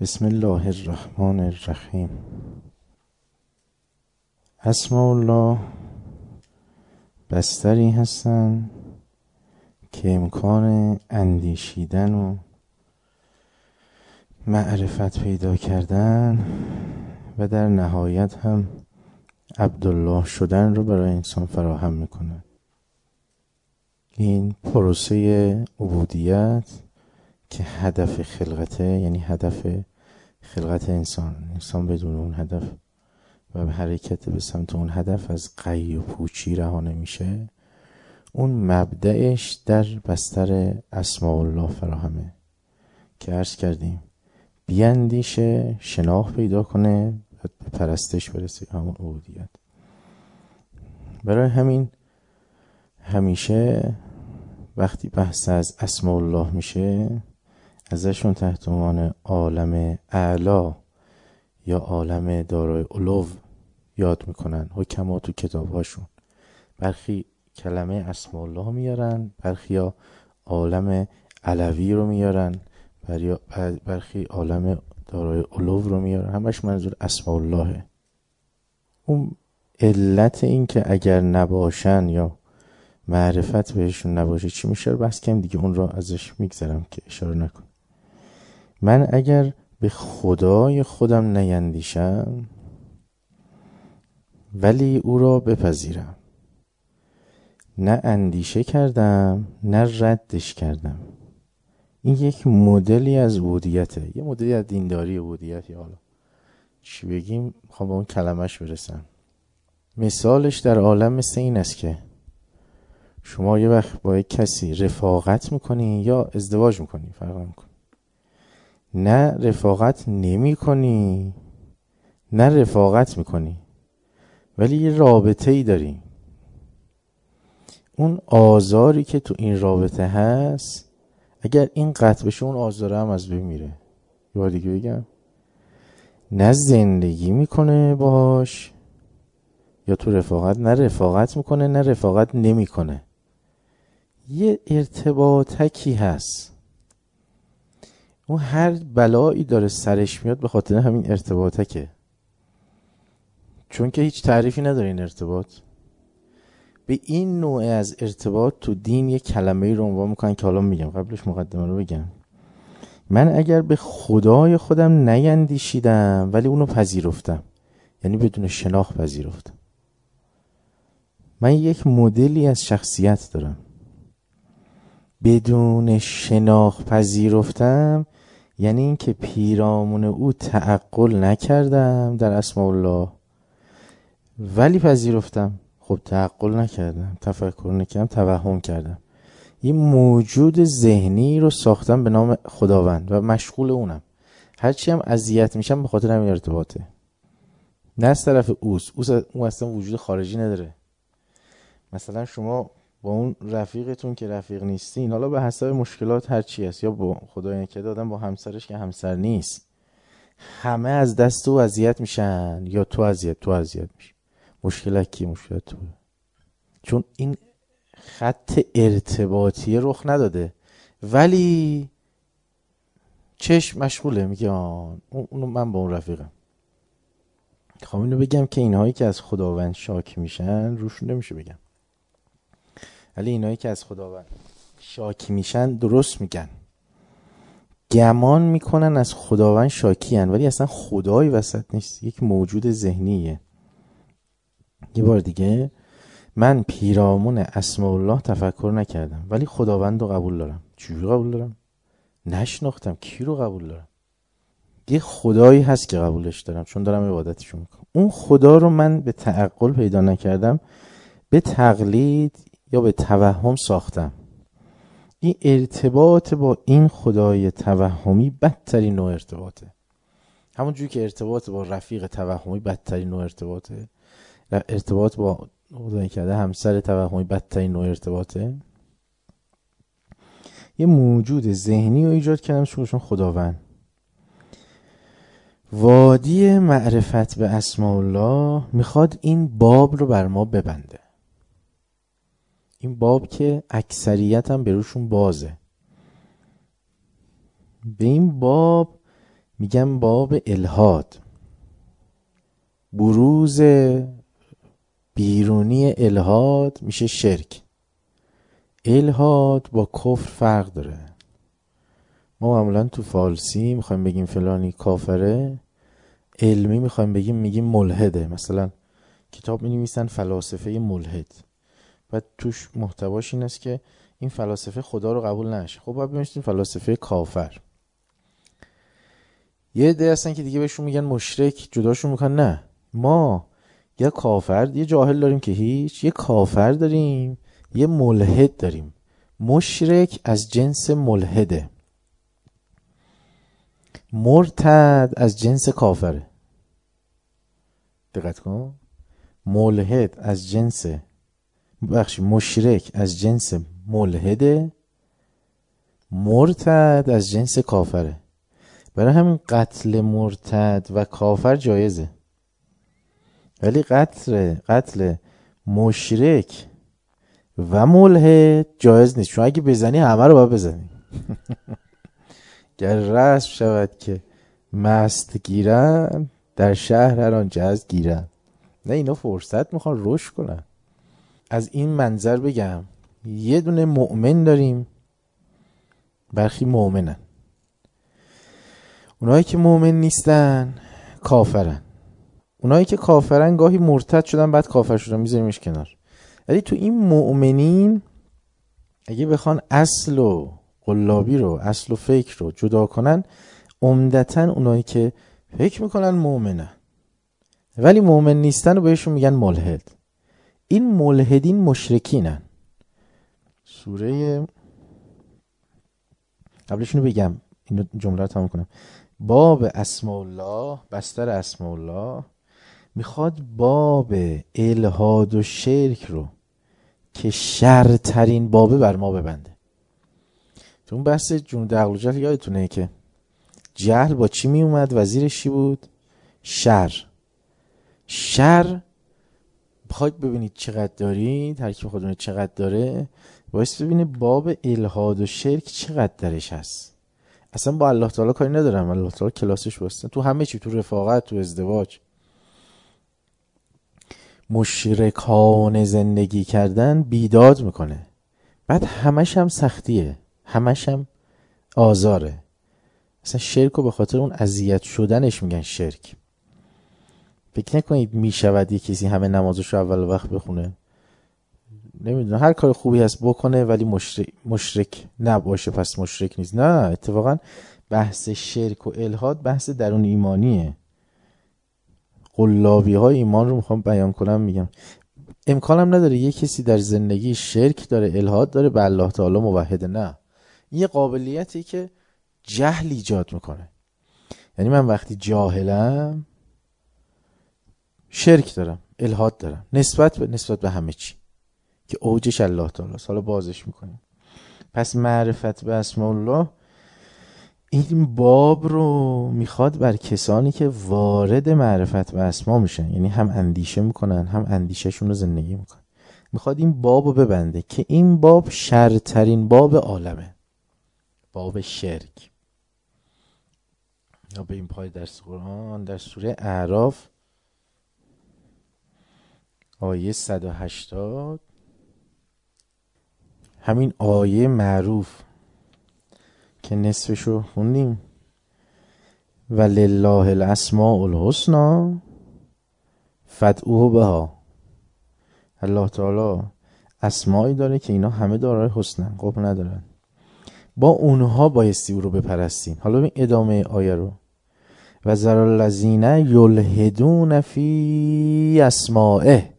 بسم الله الرحمن الرحیم. اسماء الله بستری هستند که امکان اندیشیدن و معرفت پیدا کردن و در نهایت هم عبدالله شدن رو برای انسان فراهم میکنه. این پروسه عبودیت که هدف خلقته، یعنی هدف خلقت انسان بدون اون هدف و به حرکت به سمت اون هدف از قی و پوچی رها نمیشه. اون مبدأش در بستر اسماء الله فراهمه که عرض کردیم بیاندیشه، شناخت پیدا کنه و به پرستش برسه، همون عبودیت. برای همین همیشه وقتی بحث از اسماء الله میشه ازشون تحت عنوان عالم اعلا یا عالم دارای علو یاد میکنن حکما تو کتابهاشون. برخی کلمه اسماء الله میارن، برخی یا عالم علوی رو میارن، برخی عالم دارای علو رو میارن. همش منظور اسماء اللهه. اون علت این که اگر نباشن یا معرفت بهشون نباشه چی میشه رو بحث کنیم دیگه، اون رو ازش میگذرم که اشاره نکن. من اگر به خدای خودم نیندیشم ولی او را بپذیرم، نه اندیشه کردم نه ردش کردم، این یک مدلی از عبودیته، یه مدلی از دینداری عبودیت. یا حالا چی بگیم، میخوام به اون کلمش برسم. مثالش در عالم مثل این است که شما یه وقت با یک کسی رفاقت میکنی یا ازدواج میکنی، فرق میکنی. نه رفاقت نمی کنی نه رفاقت میکنی، ولی یه رابطه ای داری. اون آزاری که تو این رابطه هست اگر این قطع بشه اون آزاره هم از بین میره. یه بار دیگه بگم، نه زندگی میکنه باش یا تو رفاقت، نه رفاقت میکنه نه رفاقت نمیکنه. یه ارتباطکی هست، اون هر بلایی داره سرش میاد به خاطر همین ارتباطکه، چون که هیچ تعریفی نداره این ارتباط. به این نوع از ارتباط تو دین یک کلمه‌ای رو عنوان میکنن که حالا میگم، قبلش مقدمه رو بگم. من اگر به خدای خودم نیندیشیدم ولی اونو پذیرفتم، یعنی بدون شناخت پذیرفتم. من یک مدلی از شخصیت دارم، بدون شناخت پذیرفتم، یعنی این که پیرامون او تعقل نکردم در اسماء الله ولی پذیرفتم. خب تعقل نکردم، تفکر نکردم، توهم کردم، یه موجود ذهنی رو ساختم به نام خداوند و مشغول اونم. هرچی هم اذیت میشم به خاطر همین ارتباطه، نه از طرف اوست. اون اصلا وجود خارجی نداره. مثلا شما با اون رفیقتون که رفیق نیستین، حالا به حسب مشکلات هرچی هست، یا با خدای نکرده آدم با همسرش که همسر نیست، همه از دست او اذیت میشن یا تو اذیت میشی. مشکلت کی؟ مشکلت تو، چون این خط ارتباطی رخ نداده ولی چشم مشغوله، میگه اونو من با اون رفیقم. خواهم اینو بگم که اینهایی که از خداوند شاکی میشن روشون نمیشه بگم، ولی اینهایی که از خداوند شاکی میشن درست میگن. گمان میکنن از خداوند شاکی هن ولی اصلا خدایی وسط نیست، یک موجود ذهنیه. یه بار دیگه، من پیرامون اسماء الله تفکر نکردم ولی خداوند رو قبول دارم. چجوری قبول دارم؟ نشناختم کی رو قبول دارم. یه خدایی هست که قبولش دارم چون دارم عبادتشو میکنم. اون خدا رو من به تعقل پیدا نکردم، به تقلید یا به توهم ساختم. این ارتباط با این خدای توهمی بدترین نوع ارتباطه. همون جوری که ارتباط با رفیق توهمی بدترین نوع ارتباطه، ارتباط با خدای کرده همسر توهمی بدترین نوع ارتباطه. یه موجود ذهنی رو ایجاد کردم چون خداوند. وادی معرفت به اسماء الله میخواد این باب رو بر ما ببنده، این باب که اکثریت هم بروشون بازه. به این باب میگم باب الحاد، بروز بیرونی الحاد میشه شرک. الحاد با کفر فرق داره. ما معمولا تو فارسی میخوایم بگیم فلانی کافره، علمی میگیم ملحده. مثلا کتاب مینویسن فلاسفه ملحد، بعد توش محتواش این است که این فلاسفه خدا رو قبول نشه. خب باید بنویسیم فلاسفه کافر. یه عده هستن که دیگه بهشون میگن مشرک، جداشون میکنن. نه، ما یه کافر، یه جاهل داریم که هیچ، یه کافر داریم، یه ملحد داریم. مشرک از جنس ملحده، مرتد از جنس کافره. دقت کن، ملحد از جنس مشرک از جنس ملحده، مرتد از جنس کافره. برای همین قتل مرتد و کافر جایزه، ولی قتل مشرک و ملحد جایز نیست. چون اگه بزنی همه رو باید بزنی. گر رسم شود که مست گیرن، در شهر هر آنچه از گیرن. نه، اینا فرصت میخوان رشد کنن. از این منظر بگم یه دونه مؤمن داریم، برخی مؤمنن. اونایی که مؤمن نیستن کافرن. اونایی که کافرن گاهی مرتد شدن بعد کافر شدن، میذاریمش کنار. ولی تو این مؤمنین اگه بخوان اصل و قلابی رو، اصل و فکر رو جدا کنن، عمدتاً اونایی که فکر میکنن مؤمنن ولی مؤمن نیستن و بهشون میگن ملحد. این ملحدین مشرکینن. سوره قبلشونو بگم، این جمله رو تمام کنم. باب اسماء الله، بستر اسماء الله، میخواد باب الحاد و شرک رو که شرترین بابه بر ما ببنده. تو اون بحث جنود عقل و جهل یادتونه که جهل با چی می اومد؟ وزیرش چی بود؟ شر بخواید ببینید چقدر دارید، هر کی خودونه چقدر داره، باید ببینید باب الحاد و شرک چقدر درش هست. اصلا با الله تعالی کاری ندارم، الله تعالی کلاسش واسه تو همه چی، تو رفاقت، تو ازدواج. مشرکان زندگی کردن بیداد میکنه، بعد همش هم سختیه، همش هم آزاره. اصلا شرک رو به خاطر اون اذیت شدنش میگن شرک. فکر نکنید میشود یک کسی همه نمازش رو اول وقت بخونه، نمیدونم هر کار خوبی هست بکنه ولی مشرک نباشه پس مشرک نیست. نه، اتفاقا بحث شرک و الحاد بحث درون ایمانیه. قلابی های ایمان رو میخوام بیان کنم. میگم امکانم نداره یک کسی در زندگی شرک داره، الحاد داره، به الله تعالی موحده. نه، این یه قابلیتی که جهل ایجاد میکنه. یعنی من وقتی جاهلم شرک دارم، الحاد دارم، نسبت به همه چی که اوجش الله تعالی است. حالا بازش میکنیم. پس معرفت به اسماء الله این باب رو میخواد بر کسانی که وارد معرفت به اسما میشن، یعنی هم اندیشه میکنن هم اندیشهشون رو زندگی میکنن، میخواد این باب رو ببنده که این باب شرترین باب عالمه، باب شرک. یا به این پای درس قرآن در سوره اعراف آیه 180، همین آیه معروف که نصفشو خوندیم، ولله الاسماء الحسنی فادعوه بها. الله تعالی اسمایی داره که اینا همه دارای حسنن، قبح ندارن، با اونها بایستی او رو بپرستین. حالا این ادامه آیه رو، و ذر الذین یلحدون فی اسمائه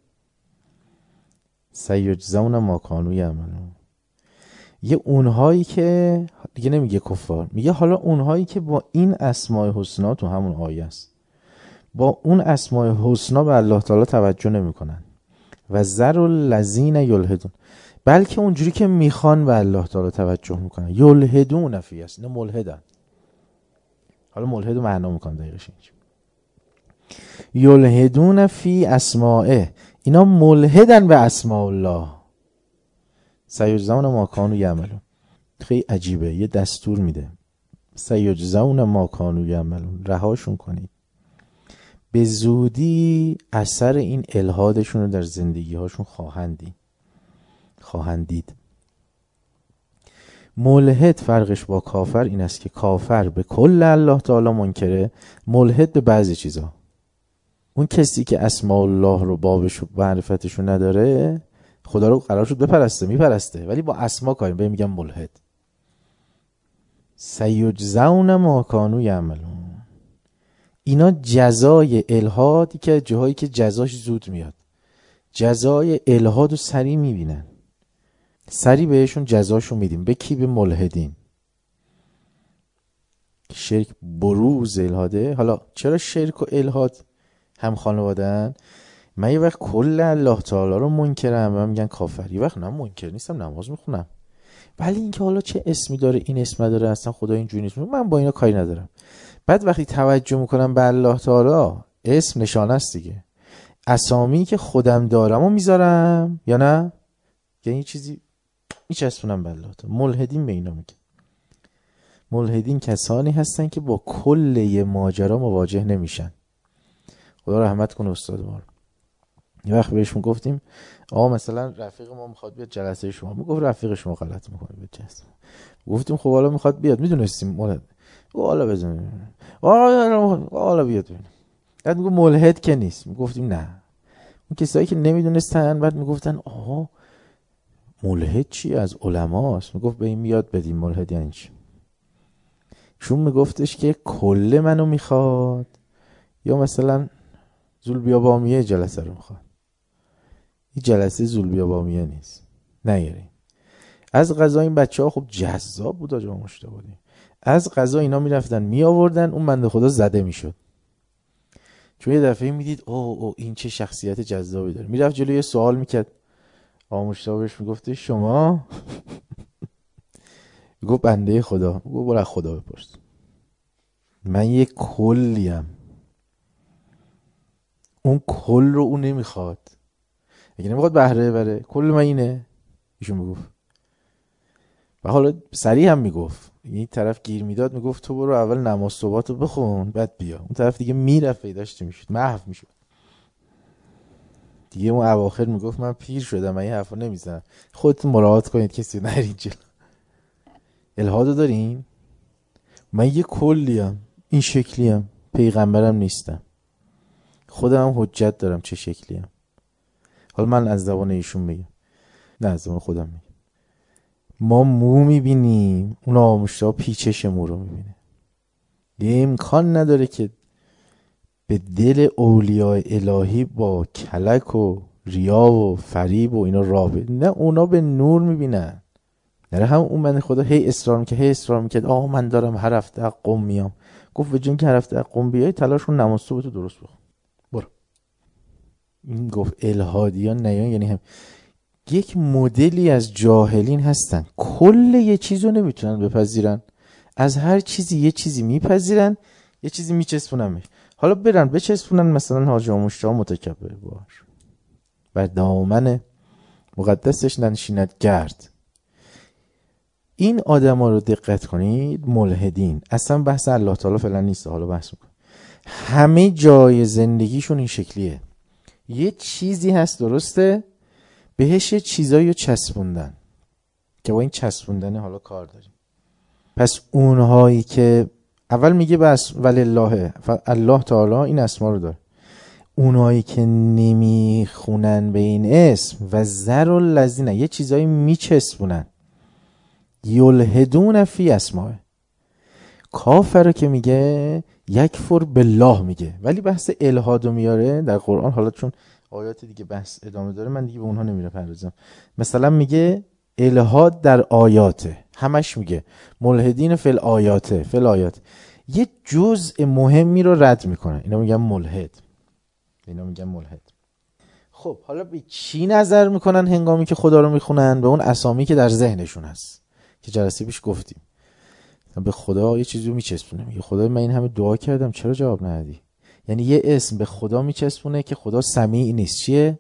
سیجزون ما کانوا یعملون. یه اونهایی که دیگه نمیگه کفار، میگه حالا اونهایی که با این اسماء حسنا، تو همون آیه است، با اون اسماء حسنا به الله تعالی توجه نمیکنن. و ذر الذین یلحدون، بلکه اونجوری که میخوان به الله تعالی توجه میکنن. یلحدون فی است، اینا ملحدن. حالا ملحد رو معنا میکنن دقیقش اینجا. یلحدون فی اسمائه، اینا ملحدن به اسماء الله. سیجزون ما کانوا یعملون. خیلی عجیبه، یه دستور میده. سیجزون ما کانوا یعملون. رهاشون کنید. به زودی اثر این الحادشون رو در زندگی هاشون خواهند دید. ملحد فرقش با کافر این است که کافر به کل الله تعالی منکره، ملحد به بعضی چیزا. اون کسی که اسماء الله رو بابش و معرفتش رو نداره، خدا رو قرار شد بپرسته، میپرسته، ولی با اسما کاری به میگم ملحد. سیجزون ما کانوا یعملون. اینا جزای الحادی که جاهایی که جزاش زود میاد، جزای الحاد رو سریع میبینن، سریع بهشون جزاشو میدیم. به کی؟ به ملحدین. شرک بروز الحاده. حالا چرا شرک و الحاد هم خانواده‌ان؟ من یه وقت کل الله تعالی رو منکرم و میگن کافر، یه وقت نه منکر نیستم، نماز میخونم، ولی اینکه حالا چه اسمی داره این اسم داره، اصلا خدا اینجوری نیست، من با اینا کاری ندارم. بعد وقتی توجه میکنم به الله تعالی، اسم نشانه است دیگه، اسامی که خودم دارم و میذارم یا نه، یعنی چیزی میچسبونم به الله تعالی. ملحدین به اینا میگه. ملحدین کسانی هستن که با کل ماجرا مواجه نمیشن. خدا رحمت کنه استاد ما رو. یه وقت بهش میگفتیم آقا مثلا رفیق ما میخواد بیاد جلسه شما، میگفت رفیق شما غلط میکنه بیاد جلسه. گفتیم خب حالا میخواد بیاد، میدونستیم ملحد، حالا بزنیم حالا بیاد ببینیم. بعد میگفت ملحد که نیست، میگفتیم نه. اون کسایی که نمیدونستن بعد میگفتن آها ملحد چی؟ از علماست. میگفت به این میاد بدیم ملحد یعنی چی. چون میگفتش که کل منو میخواد یا مثلا زولبیابامیه جلسه رو میخواد. این جلسه زولبیابامیه نیست، نگیرین. از قضا این بچه ها خب جذاب بود آجا مشتبادی. از قضا اینا میرفتن می آوردن، اون بنده خدا زده میشد. چون یه دفعه میدید او این چه شخصیت جذابی داره، میرفت جلوی یه سوال میکرد، آقا مشتبهش میگفته شما میگفت بنده خدا، میگفت برو خدا بپرس، من یه کلیم، اون کل رو اون نمیخواد، اگه نمیخواد بهره بره، کل من اینه. ایشون میگفت و حالا سریع هم میگفت، این طرف گیر میداد میگفت تو برو اول نماز صبحات رو بخون بعد بیا. اون طرف دیگه میرفت پیداش میشد، محو میشد دیگه. اون اواخر میگفت من پیر شدم، من این حرفا نمیزنم. خودتون مراعات کنید کسی نرید جلو. الحادو دارین؟ من یه کلیم، این شکلیم، پیغمبرم نیستم، خودم هم حجت دارم چه شکلیم. حالا من از زبان ایشون میگم، نه از زبان خودم میگم. ما مو میبینیم، اون آموشتا پیچش مو رو میبینه. یه امکان نداره که به دل اولیاء الهی با کلک و ریا و فریب و اینا رابط، نه اونا به نور میبینن. نه هم اون بنده خدا هی اصرار میکرد آقا من دارم هر هفته قم میام. گفت به جون که هر هفته قم بیای تلاش کن نماز صبح تو درست بخون برو. این گفت الهادیان نیان، یعنی هم یک مدلی از جاهلین هستن، کل یه چیزو نمیتونن بپذیرن، از هر چیزی یه چیزی میپذیرن، یه چیزی میچسبونن. حالا برن بچسبونن مثلا حاج آموشتا متکبر باش بر دامن مقدسش ننشیند گرد. این آدما رو دقت کنید، ملحدین اصلا بحث الله تعالی فعلا نیست، حالا بحث میکنم. همه جای زندگیشون این شکلیه، یه چیزی هست درسته، بهش یه چیزایی رو چسبوندن که با این چسبوندن حالا کار داریم. پس اونهایی که اول میگه بس ولله الله تعالی این اسما رو داره، اونهایی که نمیخونن به این اسم و ذر الذین یه چیزایی میچسبونن یلحدون فی اسماء. کافر که میگه یکفر بالله میگه، ولی بحث الحادو میاره در قرآن. حالا چون آیات دیگه بحث ادامه داره من دیگه به اونها نمیره پردازم. مثلا میگه الحاد در آیاته، همش میگه ملحدین فی الآیاته، فی الآیات یه جزء مهمی رو رد میکنن، اینا میگن ملحد. خب حالا به چی نظر میکنن هنگامی که خدا رو میخونن؟ به اون اسامی که در ذهنشون هست که جلسه پیش گفتیم. به خدا یه چیزی رو میچسبونه، میگه خدا من این همه دعا کردم چرا جواب ندادی؟ یعنی یه اسم به خدا میچسبونه که خدا سمیع نیست. چیه؟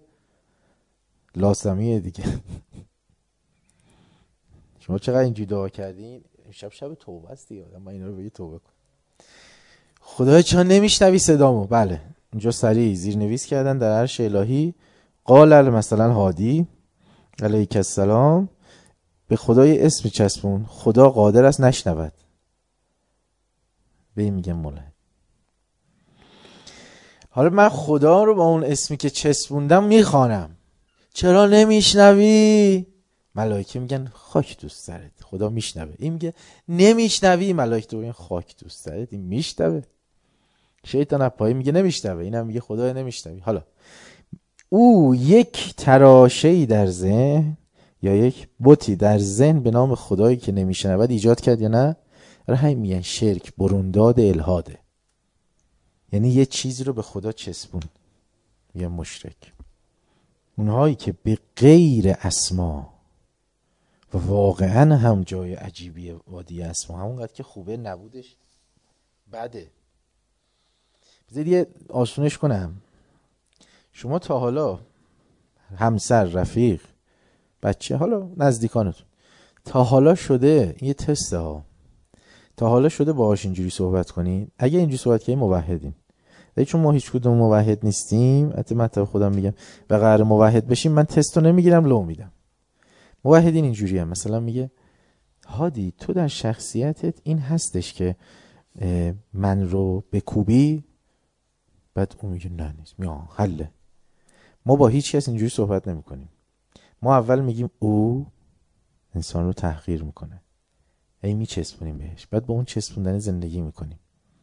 لا سمیع دیگه. شما چقدر اینجوری دعا کردین امشب شب توبه است دیگه، آدم اینا رو بگه توبه کن. خدای چرا نمیشنوی صدامو؟ بله اینجا سریع زیرنویس کردن در عرش الهی قال مثلا هادی علیه السلام به خدای اسم چسبون، خدا قادر است نشنود. به این میگم ملحد. حالا من خدا رو با اون اسمی که چسبوندم میخوانم، چرا نمیشنوی؟ ملائکه میگن خاک دوست سرت. خدا میشنوه. این میگه نمیشنوی، ملائکه میگن خاک دوست سرت. این میشنوه. شیطان اپایی میگه نمیشنوه، اینم میگه خدا نمیشنوی. حالا او یک تراشه‌ای در ذهن یا یک بتی در ذهن به نام خدایی که نمیشنود ایجاد کرد یا نه؟ همین میگن شرک، برونداد، الحاده. یعنی یه چیزی رو به خدا چسبون، یه مشرک. اونهایی که به غیر اسما و واقعا هم جای عجیبیه وادی اسما، همونقدر که خوبه نبودش بده. بذارید یه آسونش کنم. شما تا حالا همسر، رفیق، بچه، حالا نزدیکانتون، تا حالا شده یه تسته ها، تا حالا شده باهاش اینجوری صحبت کنید؟ اگه اینجوری صحبت کنید موحدین. ولی چون ما هیچ کدوم موحد نیستیم، حتی من تا خودم میگم و قرار موحد بشیم، من تستو نمیگیرم، لو میدم. موحدین اینجوری هم مثلا میگه هادی تو در شخصیتت این هستش که من رو بکوبی، بعد اون میگه نه نیست، میگه حله. ما با هیچ کس اینجوری صحبت نمی کنیم. ما اول میگیم او انسان رو تحقیر میکنه، ای میچسبونیم بهش، بعد با اون چسبوندن زندگی میکنیم.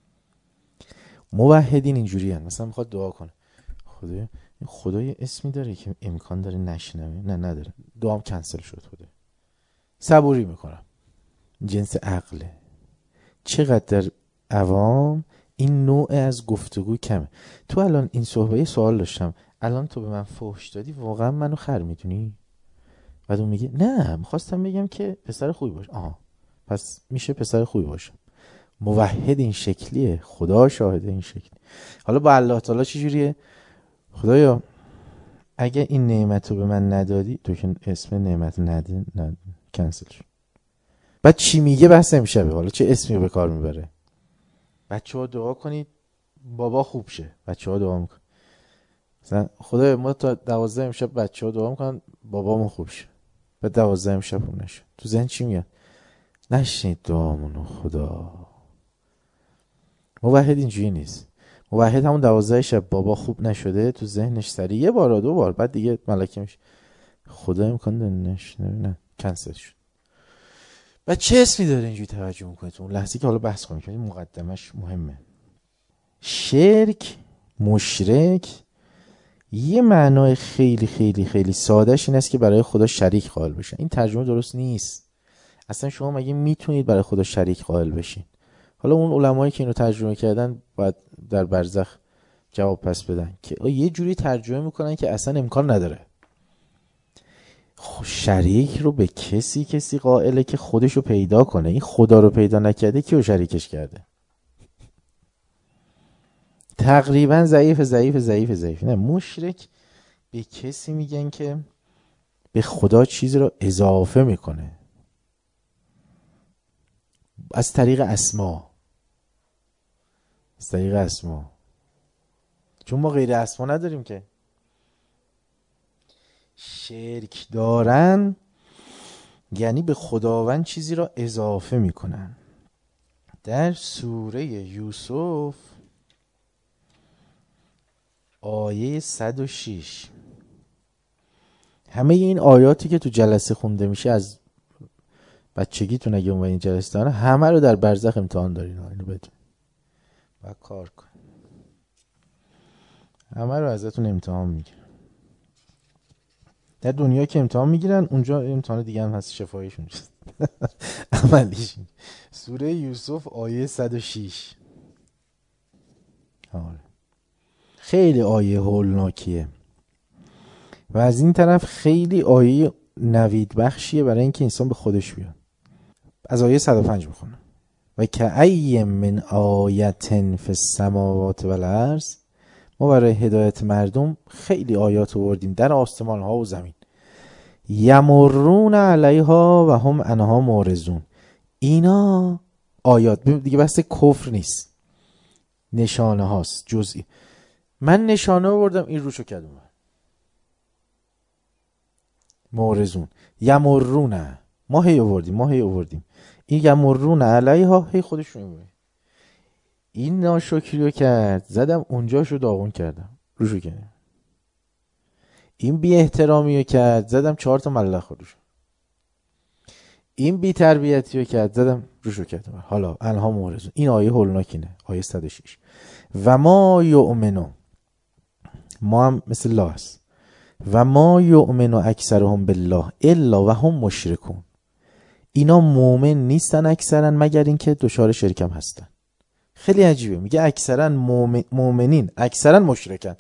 موحدین اینجوری هن. مثلا میخواد دعا کنه، خدای اسمی داره که امکان داره نشنوه؟ نه نداره، دعام کنسل شد. خدا صبوری میکنم، جنس عقله. چقدر در عوام این نوع از گفتگو کمه. تو الان این صحبه سوال داشتم، الان تو به من فحش دادی، واقعا منو خر میدونی؟ بعد اون میگه نه میخواستم بگم که پسر خوبی باش. پس میشه پسر خوبی باشم. موحد این شکلیه، خدا شاهده این شکلی. حالا با الله تعالی چه جوریه؟ خدایا اگه این نعمت رو به من ندادی، تو که اسم نعمت نده کنسل شد. بعد چی میگه بحث امشبه. حالا چه اسمی رو به کار میبره؟ بچه‌ها دعا کنید بابا خوب شه. بچه‌ها دعا میکنن مثلا خدایا ما تا 12 امشب بچه‌ها دعا میکنن بابامون خوب شه. بعد 12 امشب اون نشه. تو ذهن چی میاد؟ نشنید دعامونو خدا. موحد اینجوری نیست. موحد همون 12 شب بابا خوب نشده تو ذهنش سریع یه بار دو بار، بعد دیگه ملکه میشه خدا امکان نه کنسل شد. بعد چه اسمی داره اینجوری توجه میکنه تو اون لحظه که حالا بحث کنیم که مقدمش مهمه. شرک، مشرک، یه معنای خیلی خیلی خیلی سادهش این است که برای خدا شریک قائل بشن. این ترجمه درست نیست. اصلا شما مگه میتونید برای خدا شریک قائل بشین؟ حالا اون علمایی که اینو ترجمه کردن باید در برزخ جواب پس بدن که یه جوری ترجمه میکنن که اصلا امکان نداره. شریک رو به کسی قائله که خودش رو پیدا کنه. این خدا رو پیدا نکرده کیو شریکش کرده؟ تقریبا ضعیف. نه، مشرک به کسی میگن که به خدا چیزی رو اضافه میکنه از طریق اسما. چون ما غیر اسما نداریم که. شرک دارن یعنی به خداوند چیزی را اضافه میکنن. در سوره یوسف آیه 106 همه این آیاتی که تو جلسه خونده میشه از بچگیتون اگه اون این جلسه دارن، همه رو در برزخ امتحان دارین. اینو بدون و کار کن، همه رو ازتون امتحان میگیرن. در دنیا که امتحان میگیرن، اونجا امتحان دیگه هم هست، شفایشون عملیش. سوره یوسف آیه 106 خیلی آیه هولناکیه و از این طرف خیلی آیه نوید بخشیه برای اینکه انسان به خودش بیاد. از آیه 105 میخونم. و که ای من آیتن فی السماوات و الارض، ما برای هدایت مردم خیلی آیات آوردیم در آسمان ها و زمین. یمرون علیها و هم عنها معرضون، اینا آیات دیگه بحث کفر نیست، نشانه هاست جزئی. من نشانه بردم این روشو کردم مورزون یمرونه، ما هی آوردیم این یمرونه علیها، هی خودشون میگه این ناشکریو کرد زدم اونجاشو داغون کردم روشو کردم، این بی احترامیو کرد زدم 4 تا ملخ خودشو، این بی تربیتیو کرد زدم روشو کردم. حالا انها مورزون، این آیه هولناکینه، آیه 106. و ما یؤمنو، ما هم مثل الله است، و ما یؤمنو اکثرهم بالله الا و هم مشرکون، اینا مؤمن نیستن اکثرا مگر اینکه دچار شرکم هستن. خیلی عجیبه، میگه اکثرا مؤمنین اکثرا مشرکن.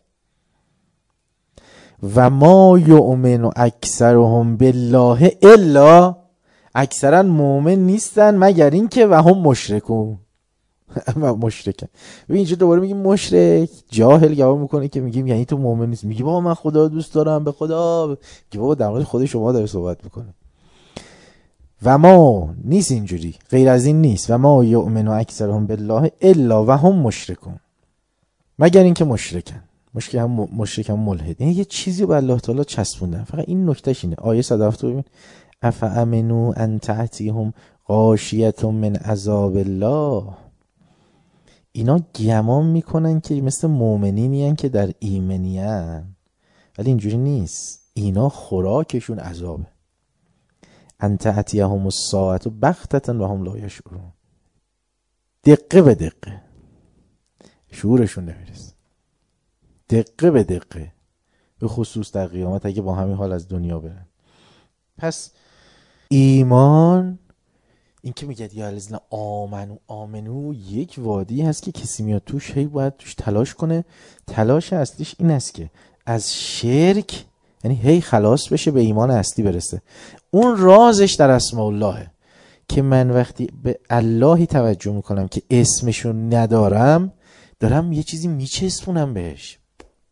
و ما یؤمنو اکثرهم بالله الا، اکثرا مؤمن نیستن مگر اینکه و هم مشرکون و مشرکن. و اینجا دوباره میگیم مشرک، جاهل جواب میکنه که میگیم یعنی تو مؤمن نیست، میگی بابا من خدا دوست دارم به خدا، میگه بابا در مورد خود شما داره صحبت میکنه. و ما نیست اینجوری، غیر از این نیست. و ما یؤمنو اکثرهم بالله الا و هم مشرکون، مگر اینکه مشرکن. مشرک هم ملحد. یعنی یه چیزی به الله تعالی چسبوندن. فقط این نکتهش اینه. آیه 107 ببین، افامنوا ان تأتیهم غاشیة من عذاب الله، اینا گمان میکنن که مثل مؤمنینی هن که در ایمنی هن، ولی اینجوری نیست، اینا خوراکشون عذابه. ان تأتیهم الساعة بغتة و هم لا یشعرون، دقه به دقه، شعورشون نمیرسه، دقه به دقه، به خصوص در قیامت اگه با همین حال از دنیا برن. پس ایمان، این که میگه یا الذین آمنو یک وادی هست که کسی میاد توش هی باید توش تلاش کنه. تلاش اصلیش این است که از شرک، یعنی هی خلاص بشه به ایمان اصلی برسه. اون رازش در اسماء اللهه که من وقتی به اللهی توجه میکنم که اسمشو ندارم، دارم یه چیزی میچسبونم بهش،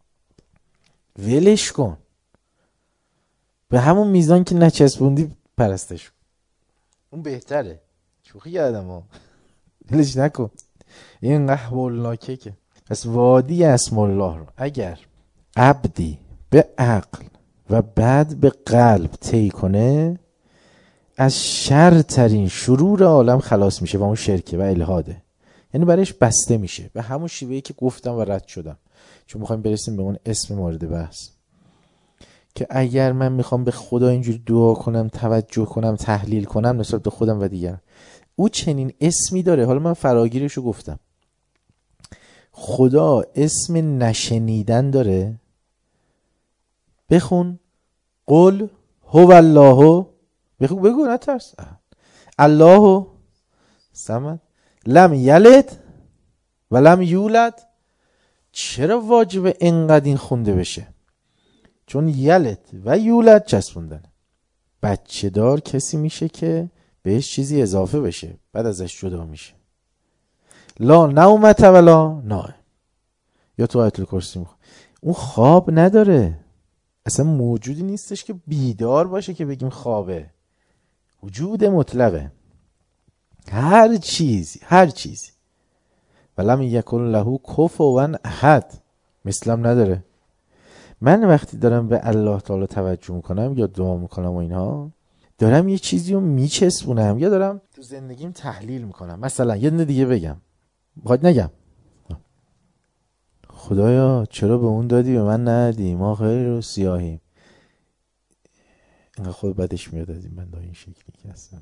ولش کن، به همون میزان که نچسبوندی پرستش، اون بهتره. شوخی کردم ها، ولش نکن، این قهولناکه که. پس وادی اسم الله رو اگر عبدی به عقل و بعد به قلب طی کنه، از شرترین شرور عالم خلاص میشه و اون شرکه و الحاده، یعنی برایش بسته میشه به همون شیوهی که گفتم و رد شدم. چون میخوایم برسیم به اون اسم مورد بحث که اگر من میخوام به خدا اینجوری دعا کنم، توجه کنم، تحلیل کنم نسبت به خودم و دیگران، او چنین اسمی داره. حالا من فراگیرشو گفتم، خدا اسم نشنیدن داره. بخون قل هو الله، بگو نترس، الله صمد لم یلد و لم یولد. چرا واجبه اینقدر این خونده بشه؟ چون یلد و یولد چسبوندن. بچه دار کسی میشه که بهش چیزی اضافه بشه بعد ازش جدا میشه. لا نومت ولا نائم، یا تو آیت الکرسی میخواد، اون خواب نداره، اصلا موجودی نیستش که بیدار باشه که بگیم خوابه، وجود مطلقه، هر چیزی ولم یکن له کفوا احد، مثلم نداره. من وقتی دارم به الله تعالی توجه میکنم یا دعا میکنم و اینها، دارم یه چیزی رو میچسبونم یا دارم تو زندگیم تحلیل میکنم. مثلا یه دونه دیگه بگم، بخواد نگم خدایا چرا به اون دادی به من ندی، ما خیلی رو سیاهیم، اینقدر خود بدش میاد از این بنده این شکلی که هستن.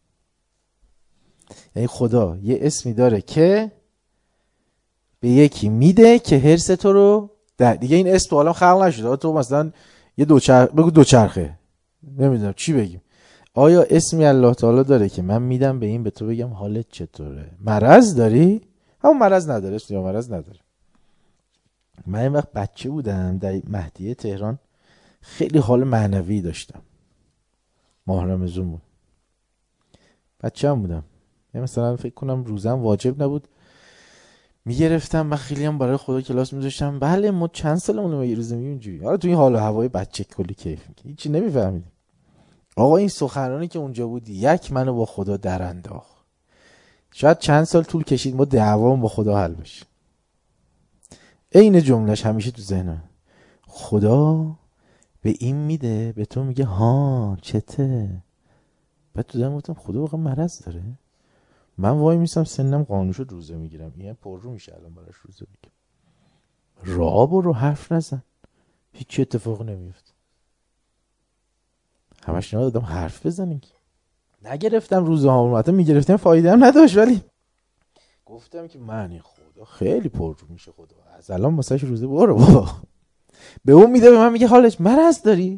یعنی خدا یه اسمی داره که به یکی میده که حرص تو رو در دیگه، این اسم تو عالم خلق نشده. تو مثلا یه بگو دوچرخه، نمیدونم چی بگیم. آیا اسمی الله تعالی داره که من میدم به این به تو بگم حالت چطوره؟ مرض داری؟ همون مرض نداره، اسم یا مرض نداره. من این وقت بچه بودم در مهدیه تهران، خیلی حال معنوی داشتم، ماه رمضان بود، بچه هم بودم، مثلا فکر کنم روزم واجب نبود، میگرفتم و خیلی هم برای خدا کلاس میذاشتم. بله ما چند سالمونه یه روز میگیم اینجوری. حالا تو این حال و هوای بچه کلی کیف میکنه، هیچی نمیفهمیدیم. آقا این سخنرانی که اونجا بود یک منو با خدا در انداخت. شاید چند سال طول کشید ما دعوام با خدا حل بشه. این جملهش همیشه تو ذهنم، خدا به این میده به تو میگه ها چته. بعد تو ذهنم گفتم خدا واقعا مرض داره؟ من وای میسم سنم قانون شد روزه میگیرم، این پر رو میشه الان براش روزه بگیرم. راه برو، حرف نزن، هیچ اتفاق نمیفته. همش نمیدادم حرف بزنیم. نگرفتم روزه ها رو، حتی میگرفتم فایده هم نداشت، ولی گفتم که من این خدا خیلی پر رو میشه، خدا از الان واسش روزه برو بابا. به اون میده به من میگه حالش مرض داری.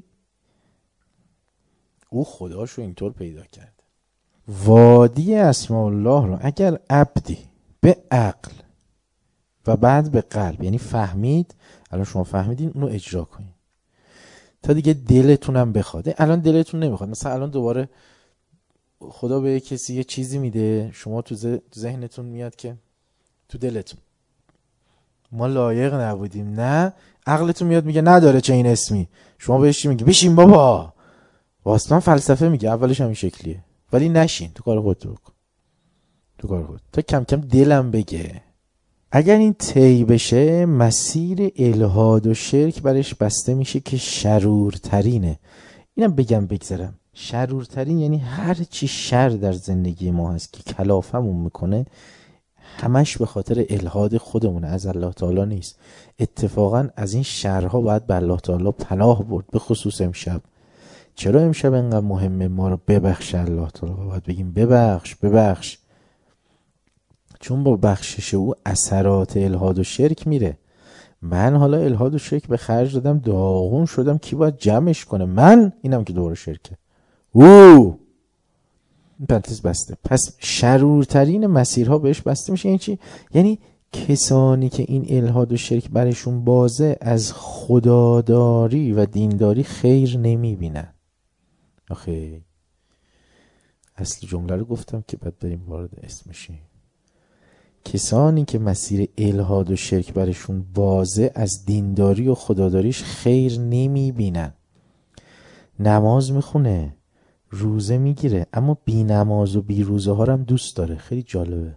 او خداشو اینطور پیدا کرده. وادی اسماء الله رو اگر عبدی به عقل و بعد به قلب، یعنی فهمید، الان شما فهمیدین، اونو اجرا کنید تا دیگه دلتونم بخواد. الان دلتون نمیخواد، مثلا الان دوباره خدا به کسی یه چیزی میده، شما تو ذهنتون میاد که تو دلتون ما لایق نبودیم، نه عقلتون میاد میگه نداره چه این اسمی، شما بهش چی میگی؟ بشین بابا. واسطان فلسفه میگه اولش همین شکلیه، ولی نشین، تو کار خودت بکن، تو کار خودت، تا کم کم دلم بگه. اگر این طی بشه مسیر الحاد و شرک برش بسته میشه که شرورترینه. اینم بگم بگذارم، شرورترین یعنی هر چی شر در زندگی ما هست که کلافمون میکنه همش به خاطر الحاد خودمونه، از الله تعالی نیست. اتفاقا از این شرها باید به الله تعالی پناه برد، به خصوص امشب. چرا امشب اینقدر مهمه ما رو ببخش الله تعالی؟ باید بگیم ببخش ببخش، چون با بخشش او اثرات الحاد و شرک میره. من حالا الحاد و شرک به خرج دادم، داغون شدم، کی باید جمعش کنه؟ من اینم که دوباره شرکه. او پرانتز بسته. پس شرورترین مسیرها بهش بسته میشه. این چی؟ یعنی کسانی که این الحاد و شرک برشون بازه از خداداری و دینداری خیر نمیبینن. آخه اصل جمله رو گفتم که بعد بریم وارد اسمشیم. کسانی که مسیر الحاد و شرک برشون بازه از دینداری و خداداریش خیر نمیبینن. نماز میخونه، روزه میگیره، اما بی نماز و بی روزه ها هم دوست داره. خیلی جالبه.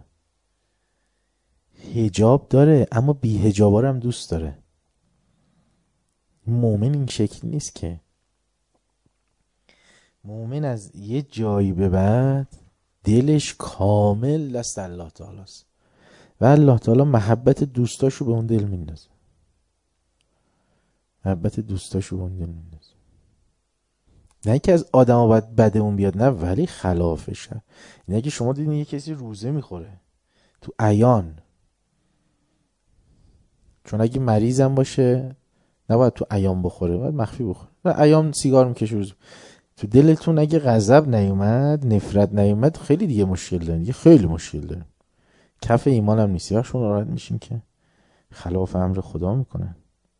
حجاب داره اما بی حجاب ها هم دوست داره. مومن این شکل نیست که. مومن از یه جایی به بعد دلش کامل دست الله تعالی است و الله تعالی محبت دوستاشو به اون دل میندازه. محبت دوستاشو به اون دل میندازه. نه که از آدم ها باید بده اون بیاد، نه، ولی خلافش. اینه که شما دیدین یه کسی روزه میخوره تو عیان، چون اگه مریضم باشه نباید تو عیان بخوره، باید مخفی بخوره. و عیان سیگار میکشه روز. تو دلتون اگه غضب نیومد، نفرت نیومد، خیلی دیگه مشکل دارین، دیگه خیلی مشکل دارین. کف ایمان هم نیستی. وقت شما راحت میشین که خلاف امر خدا میکنن.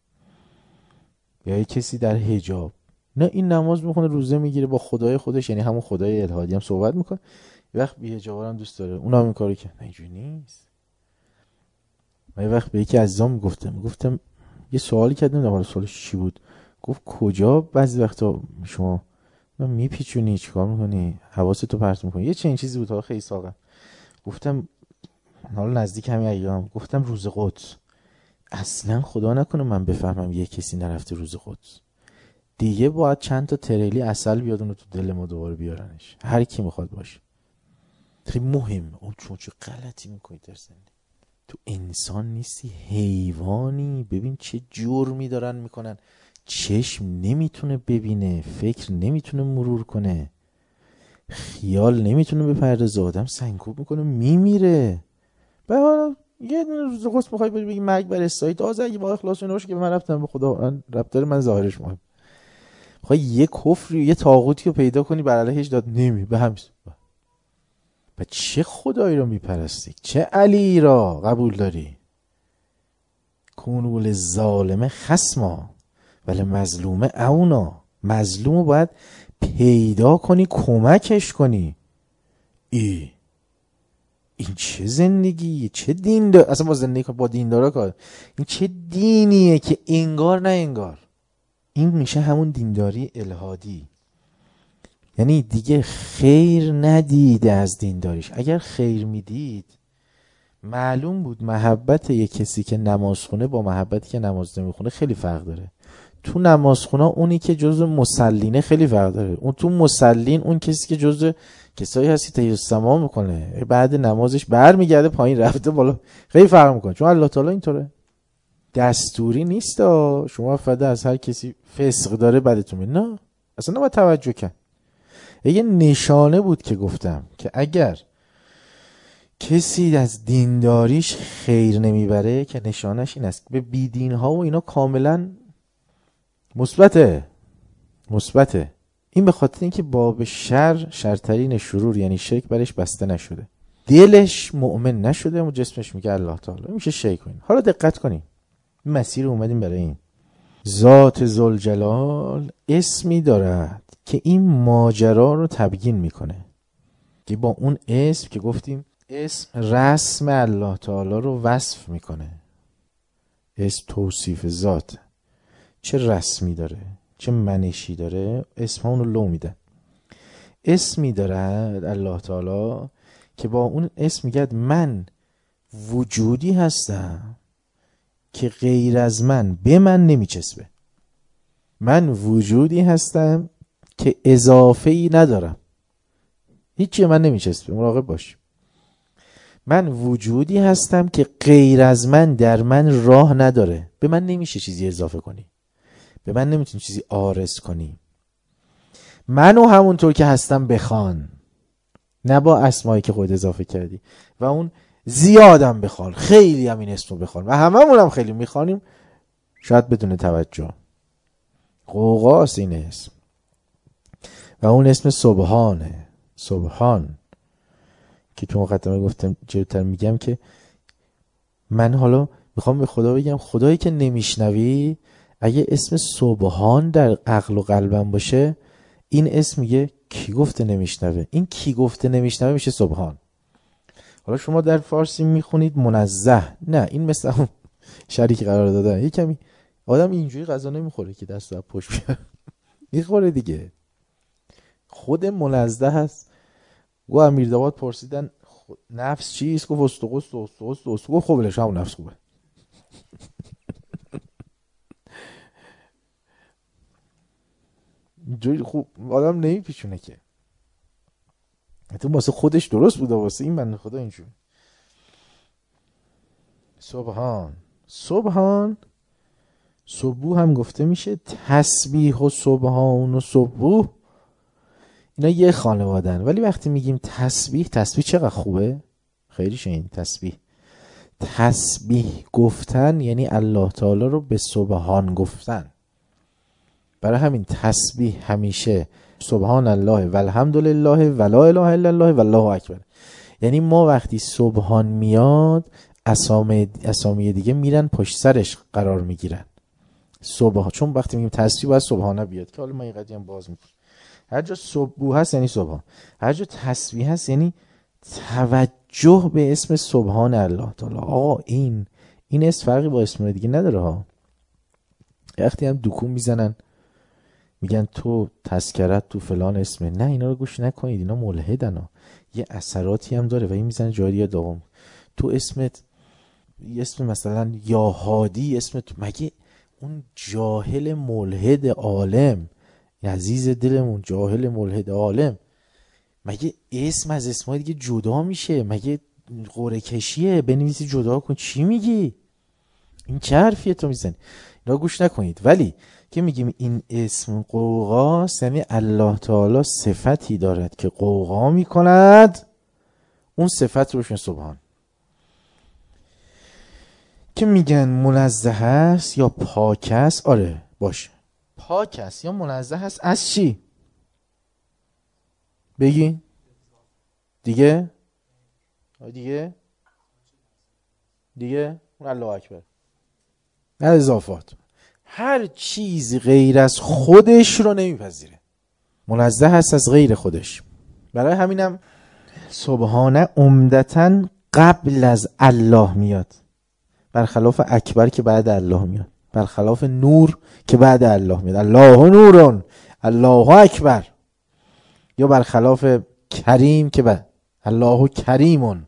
یا یه کسی در حجاب، نه این نماز میخونه، روزه میگیره، با خدای خودش، یعنی همون خدای الهادی هم صحبت میکنه، یه وقت بی حجاب هم دوست داره، اونم این کارو کرد. نه اینجوری نیست. من یه وقت به یکی عزیزام میگفتم یه سوالی کردم، نمیدونم سوالش چی بود. گفت کجا بعضی وقتا شما میپیچونی، چیکار میکنی، حواستو پرت میکنی، یه چنین چیزی بود. خیلی ساقم. گفتم حالا نزدیک همین ایام، گفتم روز قدس، اصلا خدا نکنه من بفهمم یه کسی نرفته روز قدس، دیگه باید چند تا تریلی عسل بیاد اونو تو دل ما دوباره بیارنش، هر کی میخواد باشه. خیلی مهم. اون چه غلطی میکنی در زندگی؟ تو انسان نیستی، حیوانی. ببین چه جرمی دارن میکنن. چشم نمیتونه ببینه، فکر نمیتونه مرور کنه، خیال نمیتونه بپردازه، آدم سنگکوب میکنه میمیره. به حالا یه روز قدس میخوای بگی مرگ بر اسرائیل، تازه اگه با اخلاص نباشه که من رفتم به خدا، ربط داره، من ظاهرش مهم. میخوای یه کفری، یه طاغوتی رو پیدا کنی بر علیهش داد نمی به همین. و چه خدایی رو میپرستی؟ چه علی را قبول داری؟ کونول ظالمه خصما ولی مظلومه اونا. مظلومو باید پیدا کنی، کمکش کنی. این چه زندگیه؟ چه دین دار؟ اصلا با زندگی با دین داره کار. این چه دینیه که انگار نه انگار؟ این میشه همون دینداری الهادی. یعنی دیگه خیر ندیده از دینداریش. اگر خیر میدید معلوم بود محبت یک کسی که نماز خونه با محبتی که نماز نمیخونه خیلی فرق داره. تو نمازخونه اونی که جزء مسلینه خیلی فرق داره. اون تو مسلین اون کسی که جزء کسایی هستی تحیه السما میکنه بعد نمازش برمیگرده پایین رفته بالا، خیلی فرق میکنه. چون الله تعالی اینطوره، دستوری نیست شما فدا از هر کسی فسق داره بدتون میاد. نه اصلا نباید توجه کرد. یه نشانه بود که گفتم که اگر کسی از دینداریش خیر نمیبره که نشانش این است به بیدین ها و اینا کاملا مثبته. این به خاطر اینکه باب شرترین شرور یعنی شرک برش بسته نشده، دلش مؤمن نشده و جسمش میگه الله تعالی، میشه شرک کنین. حالا دقت کنین، مسیر اومدیم برای این. ذات ذوالجلال اسمی دارد که این ماجرا رو تبیین میکنه که با اون اسم که گفتیم اسم رسم الله تعالی رو وصف میکنه. اسم توصیف ذات، چه رسمی داره چه منشی داره، اسم ها اونو لو میدن. اسمی داره الله تعالی که با اون اسم میگه من وجودی هستم که غیر از من به من نمیچسبه. من وجودی هستم که اضافه ای ندارم، هیچی من نمیچسبه، مراقب باش. من وجودی هستم که غیر از من در من راه نداره، به من نمیشه چیزی اضافه کنی، به من نمیتونی چیزی عارض کنی. منو همونطور که هستم بخوان، نه با اسمایی که خود اضافه کردی و اون زیادم بخوان، خیلی هم این اسمو بخوان و هممون هم خیلی میخوانیم شاید بدون توجه. قوقاست این اسم و اون اسم سبحانه. سبحان که تو مقدمه گفتم جلوتر میگم که من حالا میخوام به خدا بگم خدایی که نمیشنوی، اگه اسم سبحان در عقل و قلبم باشه این اسم میگه کی گفته نمیشنوه، این کی گفته نمیشنوه میشه سبحان. حالا شما در فارسی میخونید منزه، نه این مثل اون شریک قرار دادن. یه کمی آدم اینجوری غذا نمیخوره که دست از پشت بیاره، میخوره دیگه. خود منزه هست. گو امیردواد پرسیدن نفس چیست؟ گفت استقست. گفت خب بلش همون نفس خوبه. اینجوری خوب آدم نمیپیچونه که تو واسه خودش درست بوده، واسه این بنده خدا اینجوری. سبحان سبوح هم گفته میشه، تسبیح و سبحان و سبوح اینا یه خانوادن. ولی وقتی میگیم تسبیح چقدر خوبه. خیلی شین تسبیح گفتن یعنی الله تعالی رو به سبحان گفتن. برای همین تسبیح همیشه سبحان الله و الحمدلله و لا اله الا الله و الله اکبر. یعنی ما وقتی سبحان میاد اسامی دیگه میرن پشت سرش قرار میگیرن. چون وقتی میگیم تسبیح باید سبحانه بیاد که حالا ما این قضیه هم باز میکنیم. هر جا سبوح هست یعنی سبحان، هر جا تسبیح هست یعنی توجه به اسم سبحان الله تعالی. آقا این اسم فرقی با اسم دیگه نداره ها. وقتی هم دکون میزنن میگن تو تذکرت تو فلان اسمه، نه اینا رو گوش نکنید، اینا ملحدن ها. یه اثراتی هم داره و این میزنه جاری یا دوم. تو اسمت اسم مثلا یا هادی اسمت، مگه اون جاهل ملحد عالم عزیز دلمون جاهل ملحد عالم مگه اسم از اسمای دیگه جدا میشه؟ مگه قرعه کشیه بنویسی جدا کن؟ چی میگی؟ این چه حرفیه تو میزنی؟ اینا گوش نکنید. ولی که میگیم این اسم قوقاست یعنی الله تعالی صفتی دارد که قوقا میکند، اون صفت روشن سبحان. که میگن منزه هست یا پاک است. آره باشه، پاک است یا منزه هست از چی؟ بگی دیگه اون الله اکبر، نه اضافات. هر چیزی غیر از خودش رو نمیپذیره، منزه هست از غیر خودش. برای همینم سبحانه عمدتاً قبل از الله میاد، برخلاف اکبر که بعد الله میاد، برخلاف نور که بعد الله میاد. الله نورون الله اکبر. یا برخلاف کریم که الله کریمون،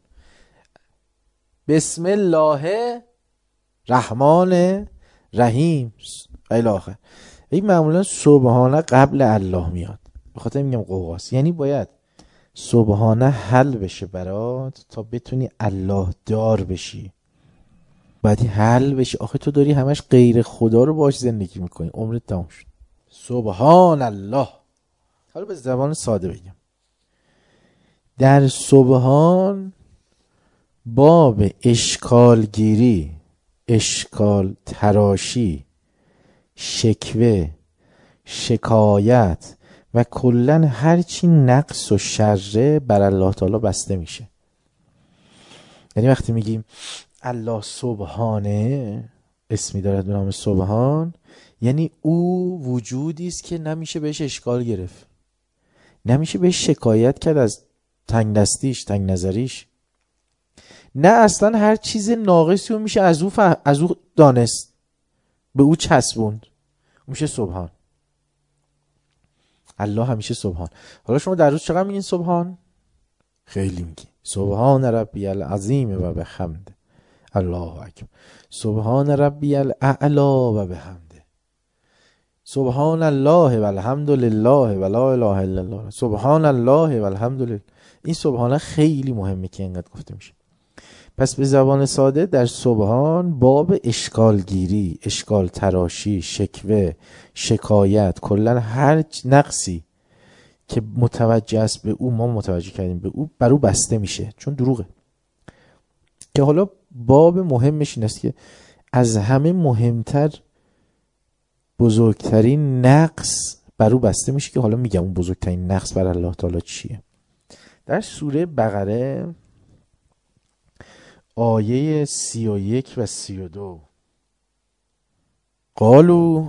بسم الله رحمان رحیم الی آخر. این معمولا سبحانه قبل الله میاد، به خاطر میگم قوقاست. یعنی باید سبحانه حل بشه برات تا بتونی الله دار بشی. بعدی حل بشه. آخه تو داری همش غیر خدا رو باش زندگی میکنی، عمرت تموم شد. سبحان الله. حالا به زبان ساده بگم، در سبحان باب اشکالگیری، اشکال تراشی، شکوه، شکایت و کلن هرچی نقص و شره بر الله تعالی بسته میشه. یعنی وقتی میگیم الله سبحانه، اسمی دارد به نام سبحان، یعنی او وجودی است که نمیشه بهش اشکال گرفت، نمیشه بهش شکایت کرد از تنگ دستیش، تنگ نظریش، نه اصلا هر چیز ناقصی رو میشه از او دانست، به او چسبوند، میشه سبحان. الله همیشه سبحان. حالا شما در روز چقدر میگین سبحان؟ خیلی میگین. سبحان ربی العظیم و بحمده، الله اکبر. سبحان ربی الاعلی و بحمده، سبحان الله و الحمد لله و لا اله الا الله، سبحان الله و الحمد لله. این سبحان خیلی مهمه که اینقدر گفته میشه. پس به زبان ساده در سبحان باب اشکالگیری، اشکال تراشی، شکوه، شکایت، کلا هر نقصی که متوجه است به او، ما متوجه کردیم به او، بر او بسته میشه، چون دروغه. که حالا باب مهمش این است که از همه مهمتر، بزرگترین نقص بر او بسته میشه، که حالا میگم اون بزرگترین نقص بر الله تعالی چیه. در سوره بقره آیه 31 و 32 قالو،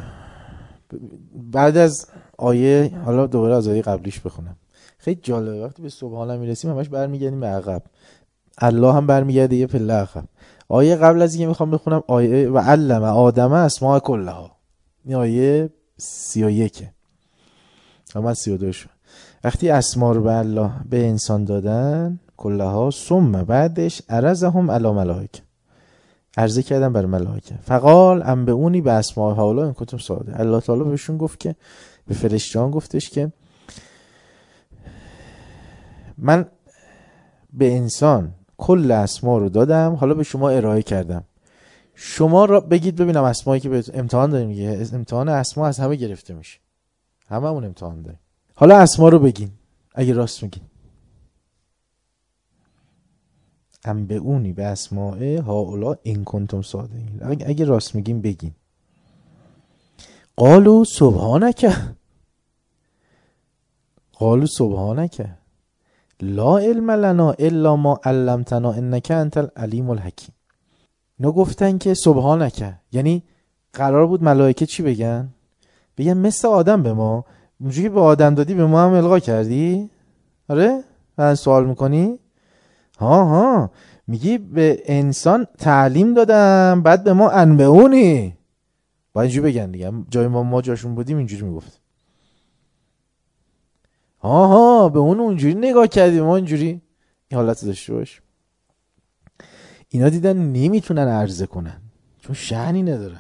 بعد از آیه، حالا دوباره از آیه قبلیش بخونم، خیلی جالبه. وقتی به سبحان میرسیم همش برمیگردیم به عقب، الله هم برمیگرده یه پله عقب. آیه قبل از اینکه میخوام بخونم آیه و علم آدم اسماء کلها، این آیه 31 من 32 شد. وقتی اسما رو به الله، به انسان دادن کلها، ثم بعدش عرضهم علی ملائکه، عرضه کردن بر ملائکه، فقال انبئونی به اسماء هؤلاء ان کنتم صادقین. الله تعالی بهشون گفت که، به فرشتهان گفتش که من به انسان کل اسما رو دادم، حالا به شما ارائه کردم، شما را بگید ببینم اسمایی که به امتحان داریم میگه، امتحان اسما از همه گرفته میشه، هممون امتحان داریم. حالا اسما رو بگین اگه راست میگین. انبئونی به اسماء هؤلاء ان کنتم صادقین، اگه راست میگین بگین. قالوا سبحانك لا علم لنا الا ما علمتنا انك انت العلیم الحکیم. اینا گفتن که سبحانك، یعنی قرار بود ملائکه چی بگن؟ بگن مثل آدم به ما، اونجوری به آدم دادی به ما هم القا کردی؟ آره؟ من سوال میکنی؟ ها میگی به انسان تعلیم دادم، بعد به ما انبئونی، باید اینجوری بگن دیگه. جای ما جاشون بودیم اینجوری میگفت. به اون اونجوری نگاه کردیم، ما اینجوری این حالت داشته باش. اینا دیدن نمیتونن عرضه کنن چون شأنی ندارن.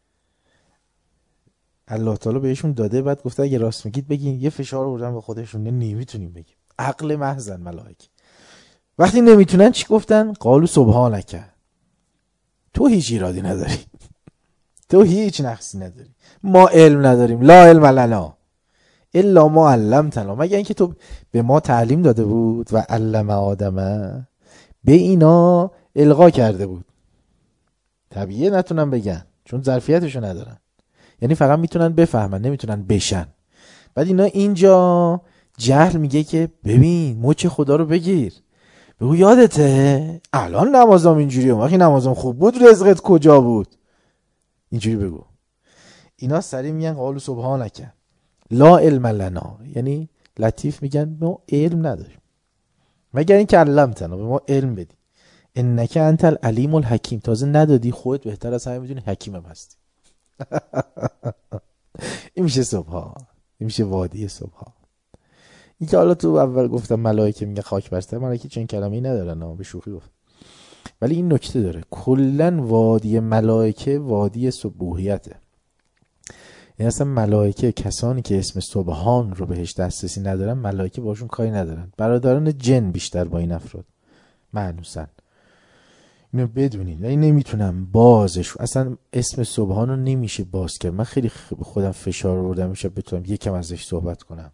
الله تعالی بهشون داده، بعد گفته اگه راست میگید بگین. یه فشار آوردن به خودشون، نمیتونیم بگیم. عقل محضن ملائکه. وقتی نمیتونن چی گفتن؟ قالوا سبحانك، تو هیچ ایرادی نداری، تو هیچ نقصی نداری، ما علم نداریم، لا علم لنا الا ما علمتنا، مگر اینکه تو به ما تعلیم داده بود و علم آدمه، به اینا القا کرده بود. طبیعیه نتونن بگن چون ظرفیتشو ندارن، یعنی فقط میتونن بفهمن، نمیتونن بشن. بعد اینا اینجا جهل میگه که ببین مچ خدا رو بگیر، بگو یادته الان نمازم اینجوریه، وقتی نمازم خوب بود رزقت کجا بود، اینجوری بگو. اینا سریع میگن قالوا سبحانك لا علم لنا، یعنی لطیف میگن ما علم نداریم مگر اینکه علمتنا، به ما علم بدی، انک انت العلیم الحکیم، تازه ندادی خودت بهتر از همه میدونی، حکیمم هستی. این میشه سبحان، این میشه وادی سبحان. این که حالا تو اول گفتم ملائکه میگه خاک بر سر، ملائکه چنین کلمه‌ای ندارن، به شوخی گفت. ولی این نکته داره، کلا وادی ملائکه وادی سبوحیته. یعنی اصلا ملائکه، کسانی که اسم سبحان رو بهش دسترسی ندارن، ملائکه باشون کاری ندارن. برادران جن بیشتر با این افراد معنوسن. اینو بدونید. یعنی نمیتونم بازش، اصلا اسم سبحان رو نمیشه باز کرد. من خیلی خودم فشار آوردم میشه بتونم یکم ازش صحبت کنم.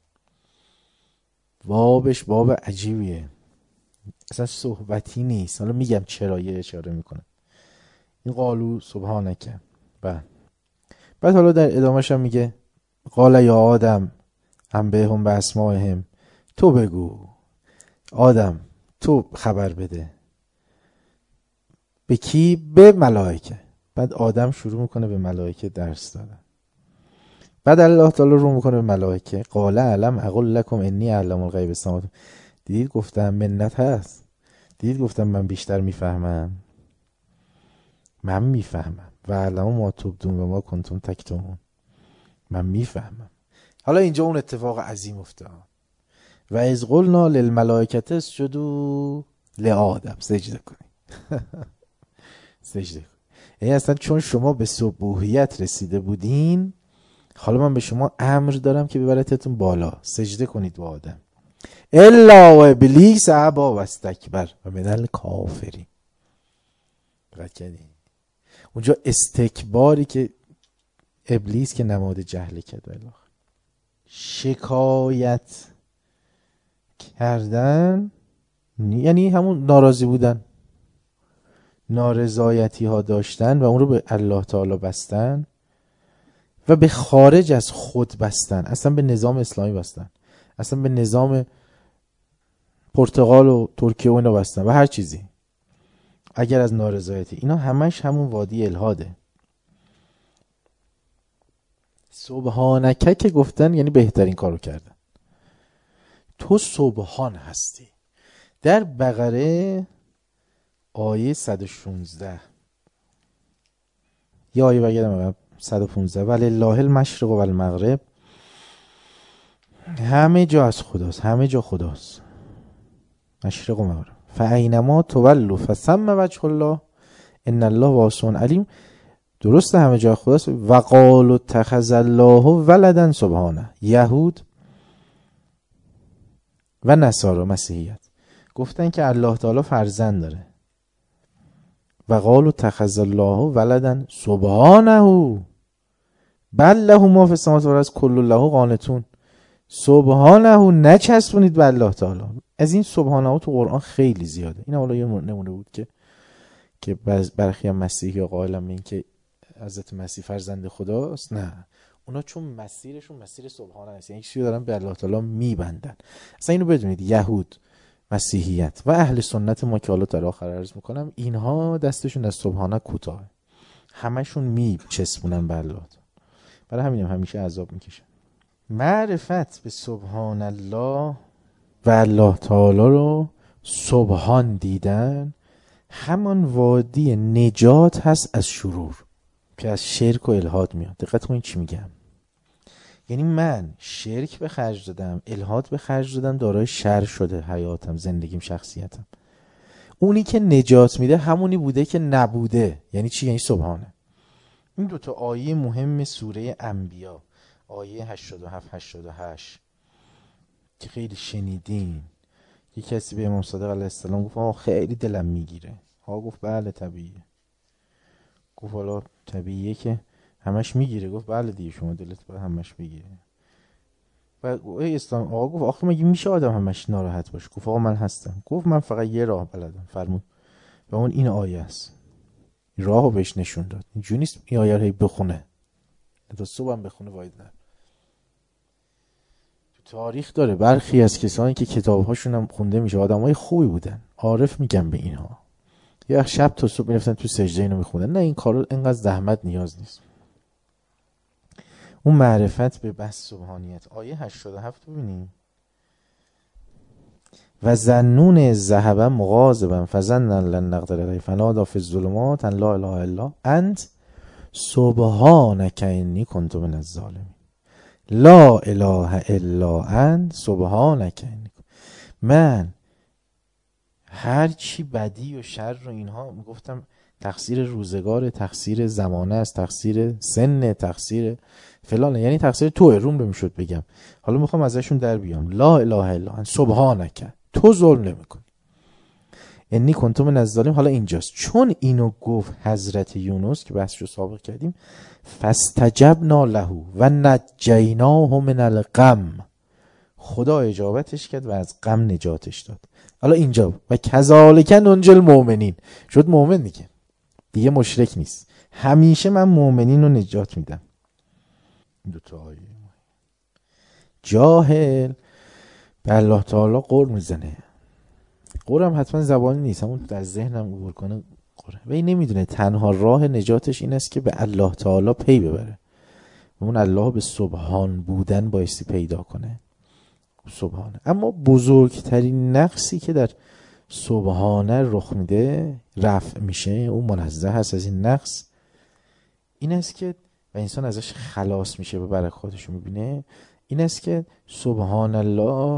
بابش باب عجیبیه، اصلا صحبتی نیست. حالا میگم چرا، یه اشاره میکنم. این قالو سبحانکه. بعد حالا در ادامهش هم میگه قال یا آدم انبئهم باسمائهم، تو بگو آدم، تو خبر بده. به کی؟ به ملائکه. بعد آدم شروع میکنه به ملائکه درس دادن. بعد الله تعالی رو میکنه به ملائکه قال علم اقول لکم انی اعلم الغیب السماوات. دیدید گفتم منت هست، دیدید گفتم من بیشتر میفهمم، من میفهمم. و علم ما تبدون و ما کنتم تکتمون، من میفهمم. حالا اینجا اون اتفاق عظیم افتاد. و اذ قلنا للملائکه اسجدوا لآدم، سجده کنید. سجده کنید. یعنی اصلا چون شما به سبوحیت رسیده بودین، حالا من به شما امر دارم که ببرتتون بالا، سجده کنید به آدم. الا و ابلیس ابا و استکبر و من الکافرین. اونجا استکباری که ابلیس که نماد جهل کرد، شکایت کردن یعنی همون ناراضی بودن، نارضایتی ها داشتن و اون رو به الله تعالی بستن و به خارج از خود بستن، اصلا به نظام اسلامی بستن، اصلا به نظام پرتغال و ترکیه و اینا بستن و هر چیزی. اگر از نارضایتی، اینا همش همون وادی الهاده. سبحانکه که گفتن یعنی بهترین کارو کردن. تو سبحان هستی. در بقره آیه 116 یا آیه بگردم 115 ولله المشرق و المغرب، همه جا از خداست، همه جا خداست، مشرق و مغرب. فاینما تولوا فثم وجه الله ان الله واسع علیم. درسته همه جا خداست. و قالوا اتخذ الله ولدا سبحانه. یهود و نصارا مسیحیت گفتن که الله تعالی فرزند داره. و قالوا اتخذ الله ولدا سبحانه بل له ما فی السماوات والارض کل له قانتون. سبحانه نچسبونید به الله تعالی. از این سبحانه تو قرآن خیلی زیاده. این حالا یه نمونه بود که برخی هم مسیحی ها قائلن به این که حضرت مسیح فرزند خداست. نه، اونا چون مسیرشون مسیر سبحانه است، یعنی چیزی دارن به الله تعالی میبندن. اصلا اینو بدونید، یهود، مسیحیت و اهل سنت ما که حالا در آخر عرض میکنم، اینها دستشون از سبحانه کوتاه، همشون میچسبونن به الله. برای همینم همیشه عذاب میکشن. معرفت به سبحان الله و الله تعالی رو سبحان دیدن همان وادی نجات هست از شرور که از شرک و الحاد میاد. دقت کنید چی میگم. یعنی من شرک به خرج دادم، الحاد به خرج دادم، دارای شر شده حیاتم، زندگیم، شخصیتم. اونی که نجات میده همونی بوده که نبوده. یعنی چی؟ یعنی سبحانه. این دوتا آیه مهم سوره انبیا، آیه 87-88 که خیلی شنیدین. یک کسی به امام صادق علیه السلام گفت خیلی دلم میگیره. گفت بله طبیعیه. گفت حالا طبیعیه که همش میگیره؟ گفت بله دیگه، شما دلت باید همش میگیره. و اسلام گفت آخه مگه میشه آدم همش ناراحت باشه؟ گفت من هستم. گفت من فقط یه راه بلدم. فرمود و اون این آیه است. راهو بهش نشون داد. اینجوری نیست این آیه رو بخونه تا صبحم بخونه واید نه. تو تاریخ داره برخی از کسانی که کتابهاشون هم خونده میشه آدمای خوبی بودن، عارف میگن به اینها، یا شب تا صبح میرفتن تو سجده اینو میخوندن. نه، این کارو اینقدر زحمت نیاز نیست. اون معرفت به بس سبحانیت. آیه 87 ببینیم. و ظنون ذهب مغاضبا فظن لن نقدر علیه فنادی فی الظلمات ان لا اله الا انت سبحانک انی کنت من الظالمین. لا اله الا انت سبحانک. من هر چی بدی و شر و اینها میگفتم تقصیر روزگار، تقصیر زمانه است، تقصیر سن، تقصیر فلانه، یعنی تقصیر توه، روم رو میشد بگم. حالا میخوام ازشون در بیام. لا اله الا انت سبحانک، تو ظلم نمیکنی. انی کنت من الظالمین. حالا اینجاست، چون اینو گفت حضرت یونس که بحثشو سابق کردیم، فاستجبنا له و نجیناه من الغم، خدا اجابتش کرد و از غم نجاتش داد. حالا اینجا و کذالک ننجی المؤمنین، شد مؤمن دیگه مشرک نیست. همیشه من مؤمنین رو نجات میدم. این دو تا آیه. جاهل به الله تعالی قور میزنه. قورم حتما زبانی نیست، همون در ذهنم عبور کنه قوره. و این نمیدونه تنها راه نجاتش این است که به الله تعالی پی ببره و اون الله به سبحان بودن بایستی پیدا کنه. سبحانه. اما بزرگترین نقصی که در سبحانه رخ میده، رفع میشه، اون منزه هست از این نقص، این است که و انسان ازش خلاص میشه و برای خودش میبینه، این است که سبحان الله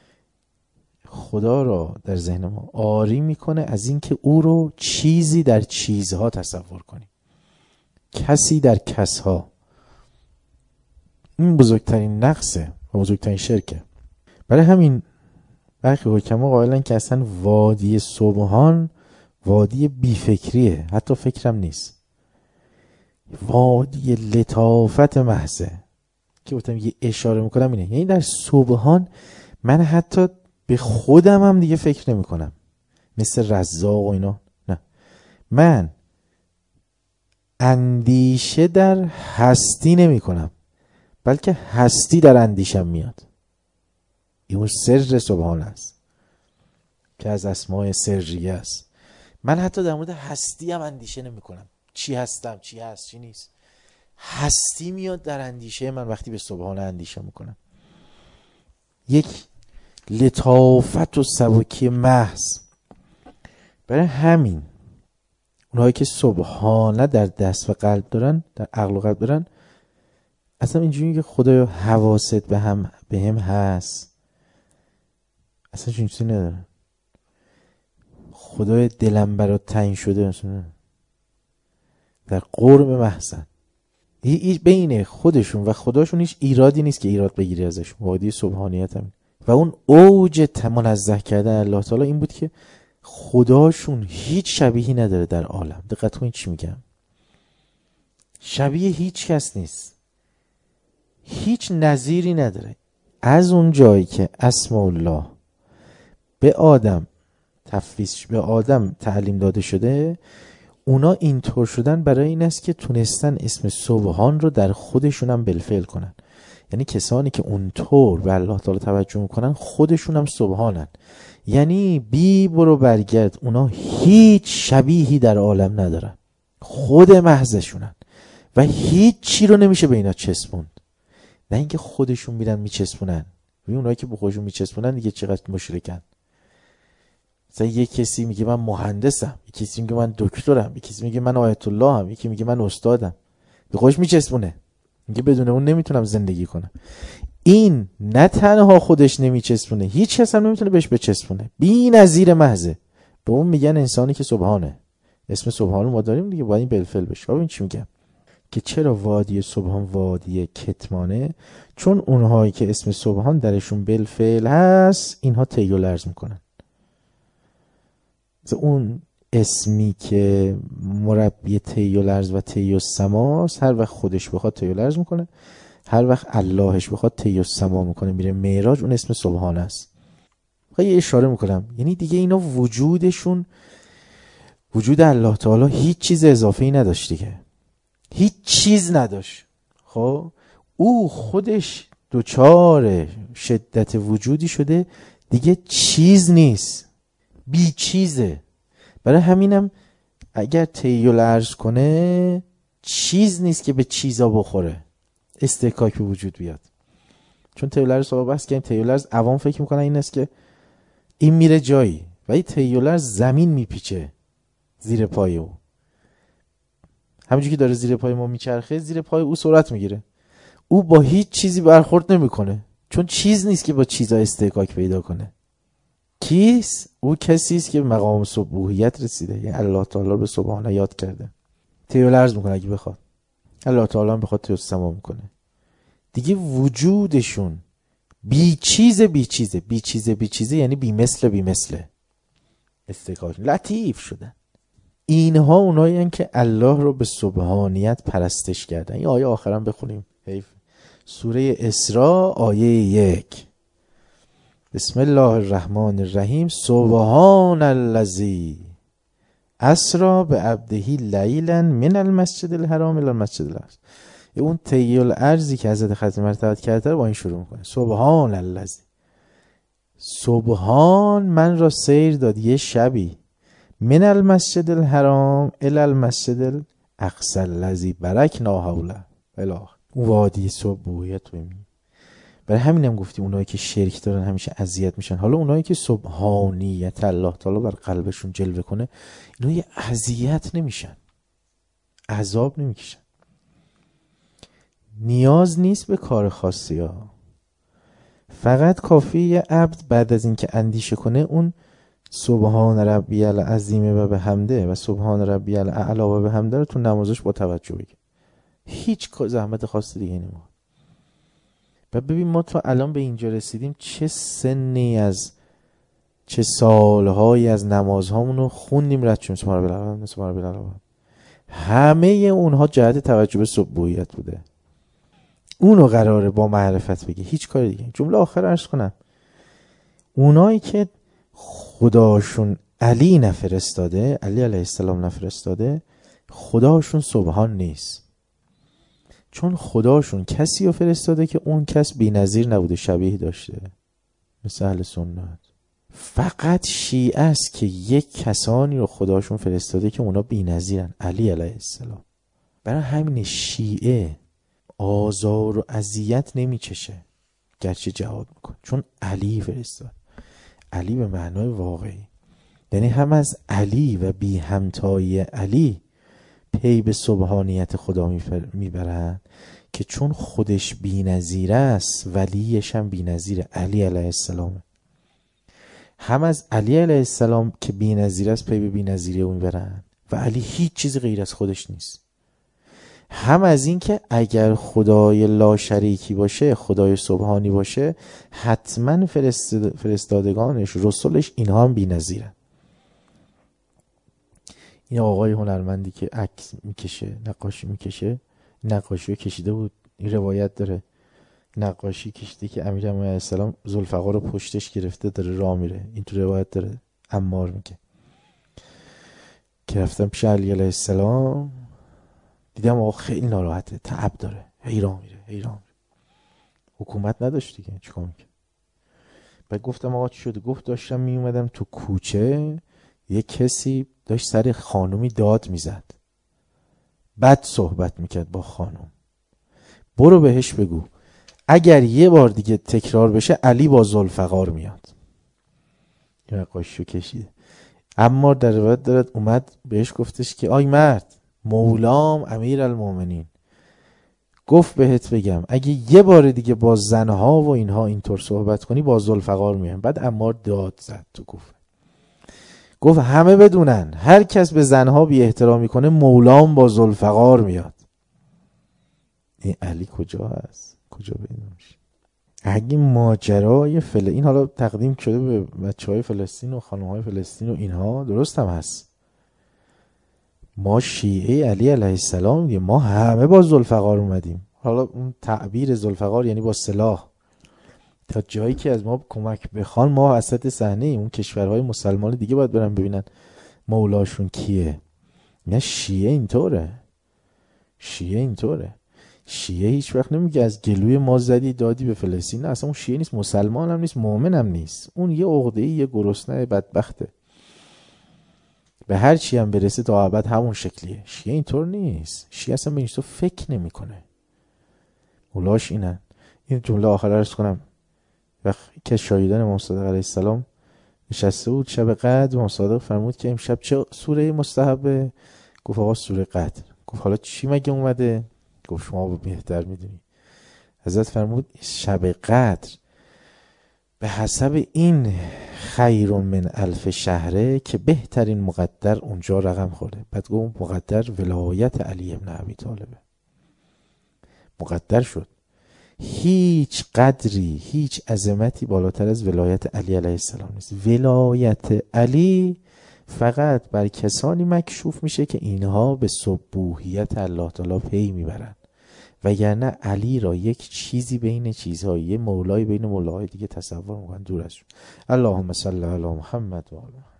خدا را در ذهن ما آری میکنه از این که او رو چیزی در چیزها تصور کنیم، کسی در کسها. این بزرگترین نقصه و بزرگترین شرکه. برای همین برخی حکما قائلن که اصلا وادی سبحان وادی بیفکریه، حتی فکرم نیست، وادی لطافت محضه. که گفتم یه اشاره میکنم اینه، یعنی در سبحان من حتی به خودم هم دیگه فکر نمی کنم مثل رزاق و اینا، نه، من اندیشه در هستی نمی کنم بلکه هستی در اندیشم میاد. این سر سبحان است که از اسماء سریه است. من حتی در مورد هستی هم اندیشه نمی کنم، چی هستم، چی هست، چی نیست. هستی میاد در اندیشه من وقتی به سبحان اندیشه میکنم. یک لطافت و سبکی محض. برای همین اونهایی که سبحانه در دست و قلب دارن، در عقل و قلب دارن، اصلا اینجوری که خدایا حواست به هم هست، اصلا چیزی ندارن. خدای دلم برات تعیین شده، اصلا در قرب محضن. بین خودشون و خداشون هیچ ایرادی نیست که ایراد بگیری ازشون. وادی سبحانیت هم و اون اوج منزه کردن الله تعالی این بود که خداشون هیچ شبیهی نداره در عالم. دقت کنید چی میگم، شبیه هیچ کس نیست، هیچ نظیری نداره. از اون جایی که اسم الله به آدم تفویض، به آدم تعلیم داده شده، اونا اینطور شدن برای این است که تونستن اسم سبحان رو در خودشون هم بالفعل کنن. یعنی کسانی که اونطور به الله تعالی توجه میکنن خودشون هم سبحانن، یعنی بی برو برگرد اونا هیچ شبیهی در عالم ندارن، خود محضشونن و هیچ چی رو نمیشه به اینا چسبوند. نه اینکه خودشون میرن میچسبونن، و اونایی که به خودشون میچسبونن دیگه چقدر مشرکن. مثلا یک کسی میگه من مهندسم، یک کسی میگه من دکترم، یک کسی میگه من آیت الله ام، یکی میگه من استادم، به خودش میچسبونه، میگه بدون اون نمیتونم زندگی کنم. این نه تنها خودش نمیچسبونه، هیچ کس هم نمیتونه بهش بچسبونه، بی‌نظیر محضه. به اون میگن انسانی که سبحانه. اسم سبحان رو ما داریم دیگه، باید این بالفعل بشه. ببین چی میگم که چرا وادی سبحان وادی کتمانه؟ چون اونهایی که اسم سبحان درشون بالفعل هست اینها تیو لرز میکنن. اون اسمی که مربی تیو لرز و تیو سماست، هر وقت خودش بخواد تیو لرز میکنه، هر وقت اللهش بخواد تیو سما میکنه، میره معراج، اون اسم سبحان است. یه اشاره میکنم، یعنی دیگه اینا وجودشون، وجود الله تعالی هیچ چیز اضافه‌ای نداشت دیگه، هیچ چیز نداشت. خب او خودش دوچار شدت وجودی شده دیگه، چیز نیست، بی چیزه. برای همینم اگر تیو لرز کنه چیز نیست که به چیزا بخوره، استحکاک به وجود بیاد. چون تیو لرز صحبت بحث که این تیو لرز عوام فکر میکنن این است که این میره جایی، ولی تیو لرز زمین میپیچه زیر پای او. همونجوری که داره زیر پای ما میچرخه، زیر پای او سرعت میگیره. او با هیچ چیزی برخورد نمیکنه، چون چیز نیست که با چیزا استحقاق پیدا کنه. کیست؟ او کسی است که مقام سبوحیت رسیده، یعنی الله تعالی رو به سبحانه یاد کرده. تیول عرض میکنه اگه بخواد الله تعالی هم بخواد تجسم میکنه دیگه وجودشون بی چیزه، یعنی بی مثل استقامت لطیف شدن. اینها اونایی هستند که الله رو به سبحانیت پرستش کردن. این آیه آخرام بخونیم، حیف. سوره اسراء آیه 1. بسم الله الرحمن الرحیم. سبحان الذی اسری بعبده لیلا من المسجد الحرام الی المسجد الاقصی. اون تیل ارزی که حضرت ختم مرتبت کرده با این شروع میکنه. سبحان الذی، سبحان من را سیر داد یه شبی، من المسجد الحرام الی المسجد الاقصی الذی بارکنا حوله الی اون وادی سبوحیت رو میگه. برای همینم گفتیم اونایی که شرک دارن همیشه اذیت میشن. حالا اونایی که سبحانیت الله تعالی بر قلبشون جلوه کنه، اینا یه اذیت نمیشن، عذاب نمیکشن. نیاز نیست به کار خاصی ها، فقط کافی یه عبد بعد از اینکه اندیشه کنه اون سبحان ربی العظیم و بحمده و سبحان ربی الاعلی و بحمده رو تو نمازش با توجه بگه. هیچ زحمت خاصی دیگه نمیخواد. و ببین ما تا الان به اینجا رسیدیم، چه سنی از چه سالهایی از نمازهامون رو خوندیم رد شدیم سبحان ربی الاعلی. همه اونها جهت توجه به سبوحیت بوده. اونو قراره با معرفت بگه، هیچ کار دیگه. جمله آخر عرض کنم، اونایی که خداشون علی نفرستاده، علی علیه السلام نفرستاده، خداشون سبحان نیست، چون خداشون کسی رو فرستاده که اون کس بی‌نظیر نبوده، شبیه داشته، مثل اهل سنت. فقط شیعه است که یک کسانی رو خداشون فرستاده که اونا بی‌نظیرن، علی علیه السلام. برای همین شیعه آزار و اذیت نمیچشه گرچه جهاد میکنه، چون علی فرستاد. علی به معنای واقعی، یعنی هم از علی و بی همتای علی پی به سبحانیت خدا میبرن که چون خودش بی‌نظیر است ولیش هم بی‌نظیر، علی علیه السلام. هم از علی علیه السلام که بی‌نظیر است پی به بی‌نظیری او میبرن و علی هیچ چیز غیر از خودش نیست. هم از این که اگر خدای لا شریکی باشه، خدای سبحانی باشه، حتما فرستادگانش، رسولش، اینها هم بی‌نظیرن. این آقای هنرمندی که عکس میکشه، نقاشی میکشه، نقاشی رو کشیده بود، این روایت داره، نقاشی کشیده که امیرالمومنین علیه السلام ذوالفقار رو پشتش گرفته داره راه میره. این تو روایت داره، عمار میگه که رفتم پیش علی علیه السلام، دیدم آقا خیلی ناراحته، تعب داره، هی راه میره. حکومت نداشت دیگه، چیکار میکنه؟ بعد گفتم آقا چی شده؟ گفت داشتم میومدم تو کوچه، یه کسی داشت سر خانومی داد میزد، بد صحبت میکرد با خانوم. برو بهش بگو اگر یه بار دیگه تکرار بشه علی با ذوالفقار میاد. این نقاشیو کشیده. اما در روایت دارد اومد بهش گفتش که آی مرد، مولام امیرالمومنین گفت بهت بگم اگه یه بار دیگه با زنها و اینها اینطور صحبت کنی با ذوالفقار میان. بعد عمار داد زد تو گفت همه بدونن هر کس به زنها بی احترامی کنه مولام با ذوالفقار میاد. این علی کجا هست؟ کجا پیدا میشه؟ اگه ماجرای این حالا تقدیم شده به بچهای فلسطین و خانمهای فلسطین و اینها، درست هم هست. ما شیعه علی علیه السلام دیگه، ما همه با ذوالفقار اومدیم. حالا اون تعبیر ذوالفقار یعنی با سلاح، تا جایی که از ما کمک بخوان ما وسط صحنه اون کشورهای مسلمان دیگه باید برن ببینن مولاشون کیه. نه شیعه اینطوره. شیعه هیچ وقت نمیگه از گلوی ما زدی دادی به فلسطین. نه، اصلا اون شیعه نیست، مسلمان هم نیست، مؤمن هم نیست. اون یه عقده‌ای، یه گرسنه بدبخته، به هر چی هم برسه تا ابد همون شکلیه. شیعه اینطور نیست. شیعه اصلا به این فکر نمیکنه. مولاش اینن. این جمله آخر رو عرض کنم. وقتی که شاهدان امام صادق علیه السلام نشسته بود شب قدر، امام صادق فرمود که امشب چه سوره مستحبه؟ گفت آقا سوره قدر. گفت حالا چی مگه اومده؟ گفت شما بهتر میدونی. حضرت فرمود شب قدر به حسب این خیر من الف شهره که بهترین مقدر اونجا رقم خورده. بعد گفت مقدر ولایت علی ابن ابی طالبه، مقدر شد. هیچ قدری، هیچ عظمتی بالاتر از ولایت علی علیه السلام نیست. ولایت علی فقط بر کسانی مکشوف میشه که اینها به سبوحیت الله تعالی پی میبرن، وگرنه علی را یک چیزی بین چیزهایی، یه مولای بین مولاهای دیگه تصور میکنن دور از شد. اللهم صل علی محمد و آله